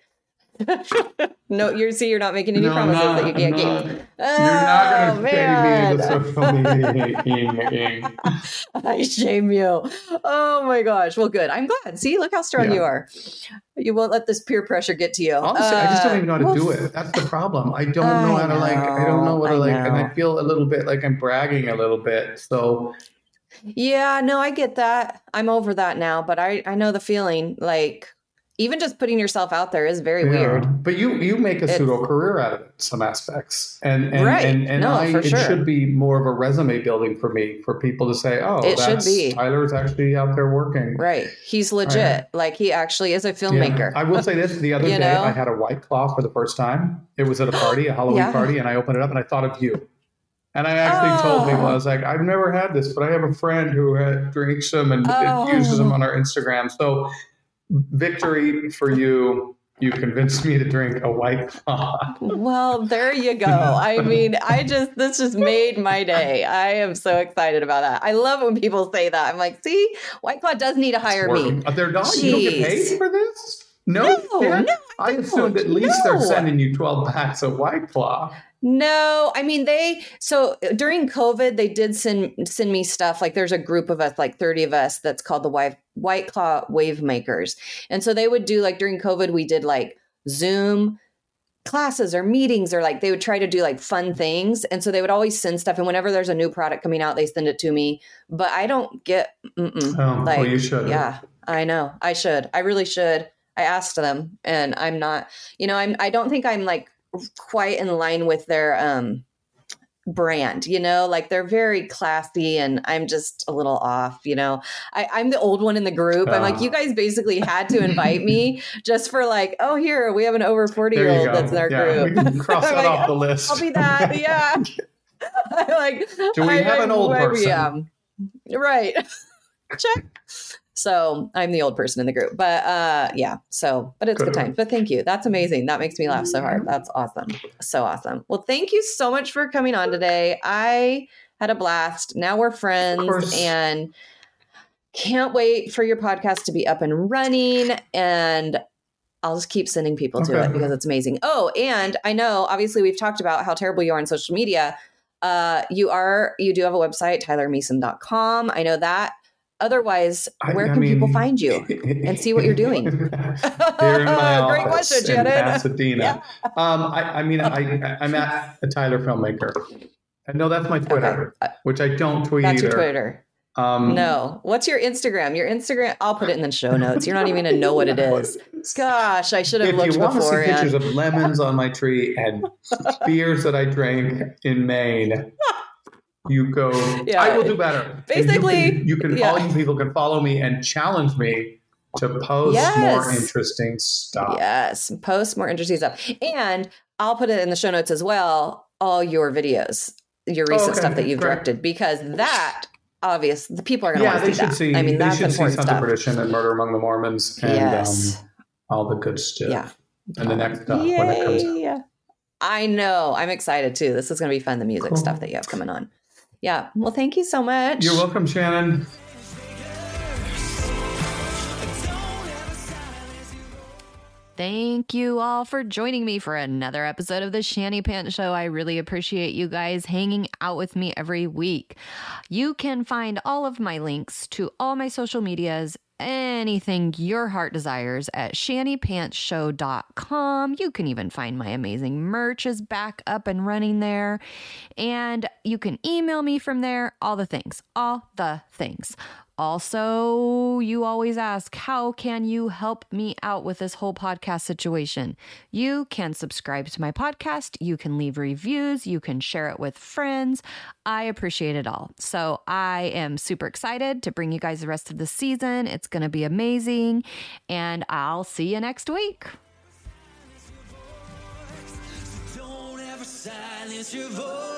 No, you see, you're not making any No, I'm promises not. that you can't I'm not. keep. You're not Oh, going to pay me the man. social media. I shame you. Oh my gosh. Well, good. I'm glad. See, look how strong Yeah. you are. You won't let this peer pressure get to you. Honestly, I just don't Uh, even know how to well, do it. That's the problem. I don't I know how to like, I don't know what to know, I like, and I know. feel a little bit like I'm bragging a little bit. So, Yeah, no, I get that. I'm over that now, but I, I know the feeling. Like, even just putting yourself out there is very yeah. weird. But you you make a It's- pseudo career out of it in some aspects, and and Right. and, and No, I for it sure. should be more of a resume building for me, for people to say, oh, It should that's be. Tyler's actually out there working. Right. He's legit. Right. Like, he actually is a Yeah. filmmaker. I will say this: the other You day, know? I had a White Claw for the first time. It was at a party, a Halloween Yeah. party, and I opened it up and I thought of you. And I actually told people, I Oh. was like, I've never had this, but I have a friend who had, drinks them and, and Oh. uses them on our Instagram. So, victory for you. You convinced me to drink a White Claw. Well, there you go. I mean, I just, this just made my day. I am so excited about that. I love it when people say that. I'm like, see, White Claw does need to hire me. Working. Uh, They're not. You don't get Jeez. paid for this? No. No, Yeah. no, I assumed don't. at least they're No. sending you twelve packs of White Claw. No, I mean, they, so during COVID, they did send, send me stuff. Like, there's a group of us, like thirty of us, that's called the White, White Claw Wave Makers. And so they would do, like, during COVID, we did like Zoom classes or meetings, or like they would try to do like fun things. And so they would always send stuff. And whenever there's a new product coming out, they send it to me. But I don't get, mm-mm. Oh, like, well, you should. Yeah, I know. I should. I really should. I asked them, and I'm not, you know, I'm, I don't think I'm like quite in line with their um, brand, you know, like they're very classy and I'm just a little off, you know. I, I'm the old one in the group. I'm like, Ah. you guys basically had to invite me just for like, oh, here, we have an over forty year There you old go. that's in our Yeah, group. we can cross I'm that like, off the "Oh, list. I'll be that. Yeah. I'm like, Do we I- have I- an old I- person? Yeah. Right. Check. So I'm the old person in the group, but uh, yeah. So, but it's Good good one. times. But thank you. That's amazing. That makes me laugh so hard. That's awesome. So awesome. Well, thank you so much for coming on today. I had a blast. Now we're friends, course. and can't wait for your podcast to be up and running. And I'll just keep sending people to Okay. it because it's amazing. Oh, and I know, obviously, we've talked about how terrible you are on social media. Uh, you are, you do have a website, tyler meason dot com. I know that. Otherwise, I- where I can people mean- find you and see what you're doing? Here in my Great office question, in Shannon. Pasadena. Um, I, I mean, I, I'm at a Tyler Filmmaker. I know that's my Twitter, Okay. Uh, which I don't tweet That's either. your Twitter. Um, No. What's your Instagram? Your Instagram, I'll put it in the show notes. You're not even going to know what it is. Gosh, I should have If looked you want to see beforehand. pictures of lemons on my tree and beers that I drank in Maine, you go. Yeah. I will do better. And Basically, you can, you can yeah. all you people can follow me and challenge me to post Yes. more interesting stuff. Yes, post more interesting stuff. And I'll put it in the show notes as well, all your videos, your recent okay, stuff that you've great. directed, because that, obvious, the people are going to Yeah, want they to see should that. see. I mean, they that's should see important Sons of stuff. Perdition and Murder Among the Mormons and Yes. um, all the good stuff. Yeah. And the next stuff when it comes out. Yay. I know. I'm excited too. This is going to be fun, the music Cool. stuff that you have coming on. Yeah. Well, thank you so much. You're welcome, Shannon. Thank you all for joining me for another episode of the Shanny Pants Show. I really appreciate you guys hanging out with me every week. You can find all of my links to all my social medias, anything your heart desires, at shanny pants show dot com. You can even find my amazing merch is back up and running there. And you can email me from there, all the things, all the things. Also, you always ask, how can you help me out with this whole podcast situation? You can subscribe to my podcast. You can leave reviews. You can share it with friends. I appreciate it all. So I am super excited to bring you guys the rest of the season. It's going to be amazing. And I'll see you next week. Don't ever silence your voice.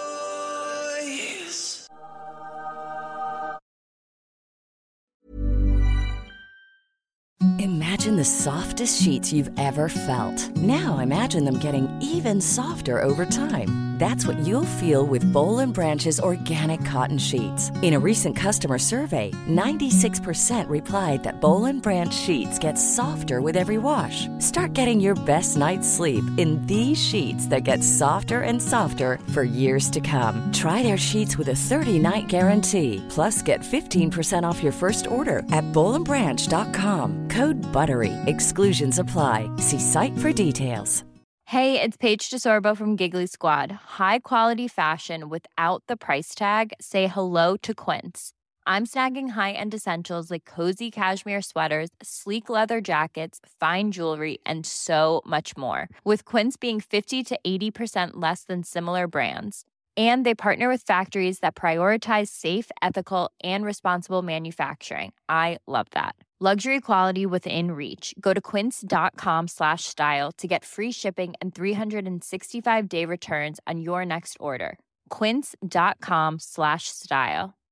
Imagine Imagine the softest sheets you've ever felt. Now imagine them getting even softer over time. That's what you'll feel with Boll and Branch's organic cotton sheets. In a recent customer survey, ninety-six percent replied that Boll and Branch sheets get softer with every wash. Start getting your best night's sleep in these sheets that get softer and softer for years to come. Try their sheets with a thirty-night guarantee. Plus, get fifteen percent off your first order at boll and branch dot com. Code BUTTERY. Exclusions apply. See site for details. Hey, it's Paige DeSorbo from Giggly Squad. High quality fashion without the price tag. Say hello to Quince. I'm snagging high-end essentials like cozy cashmere sweaters, sleek leather jackets, fine jewelry, and so much more. With Quince being fifty to eighty percent less than similar brands. And they partner with factories that prioritize safe, ethical, and responsible manufacturing. I love that. Luxury quality within reach. Go to quince.com slash style to get free shipping and three sixty-five day returns on your next order. Quince.com slash style.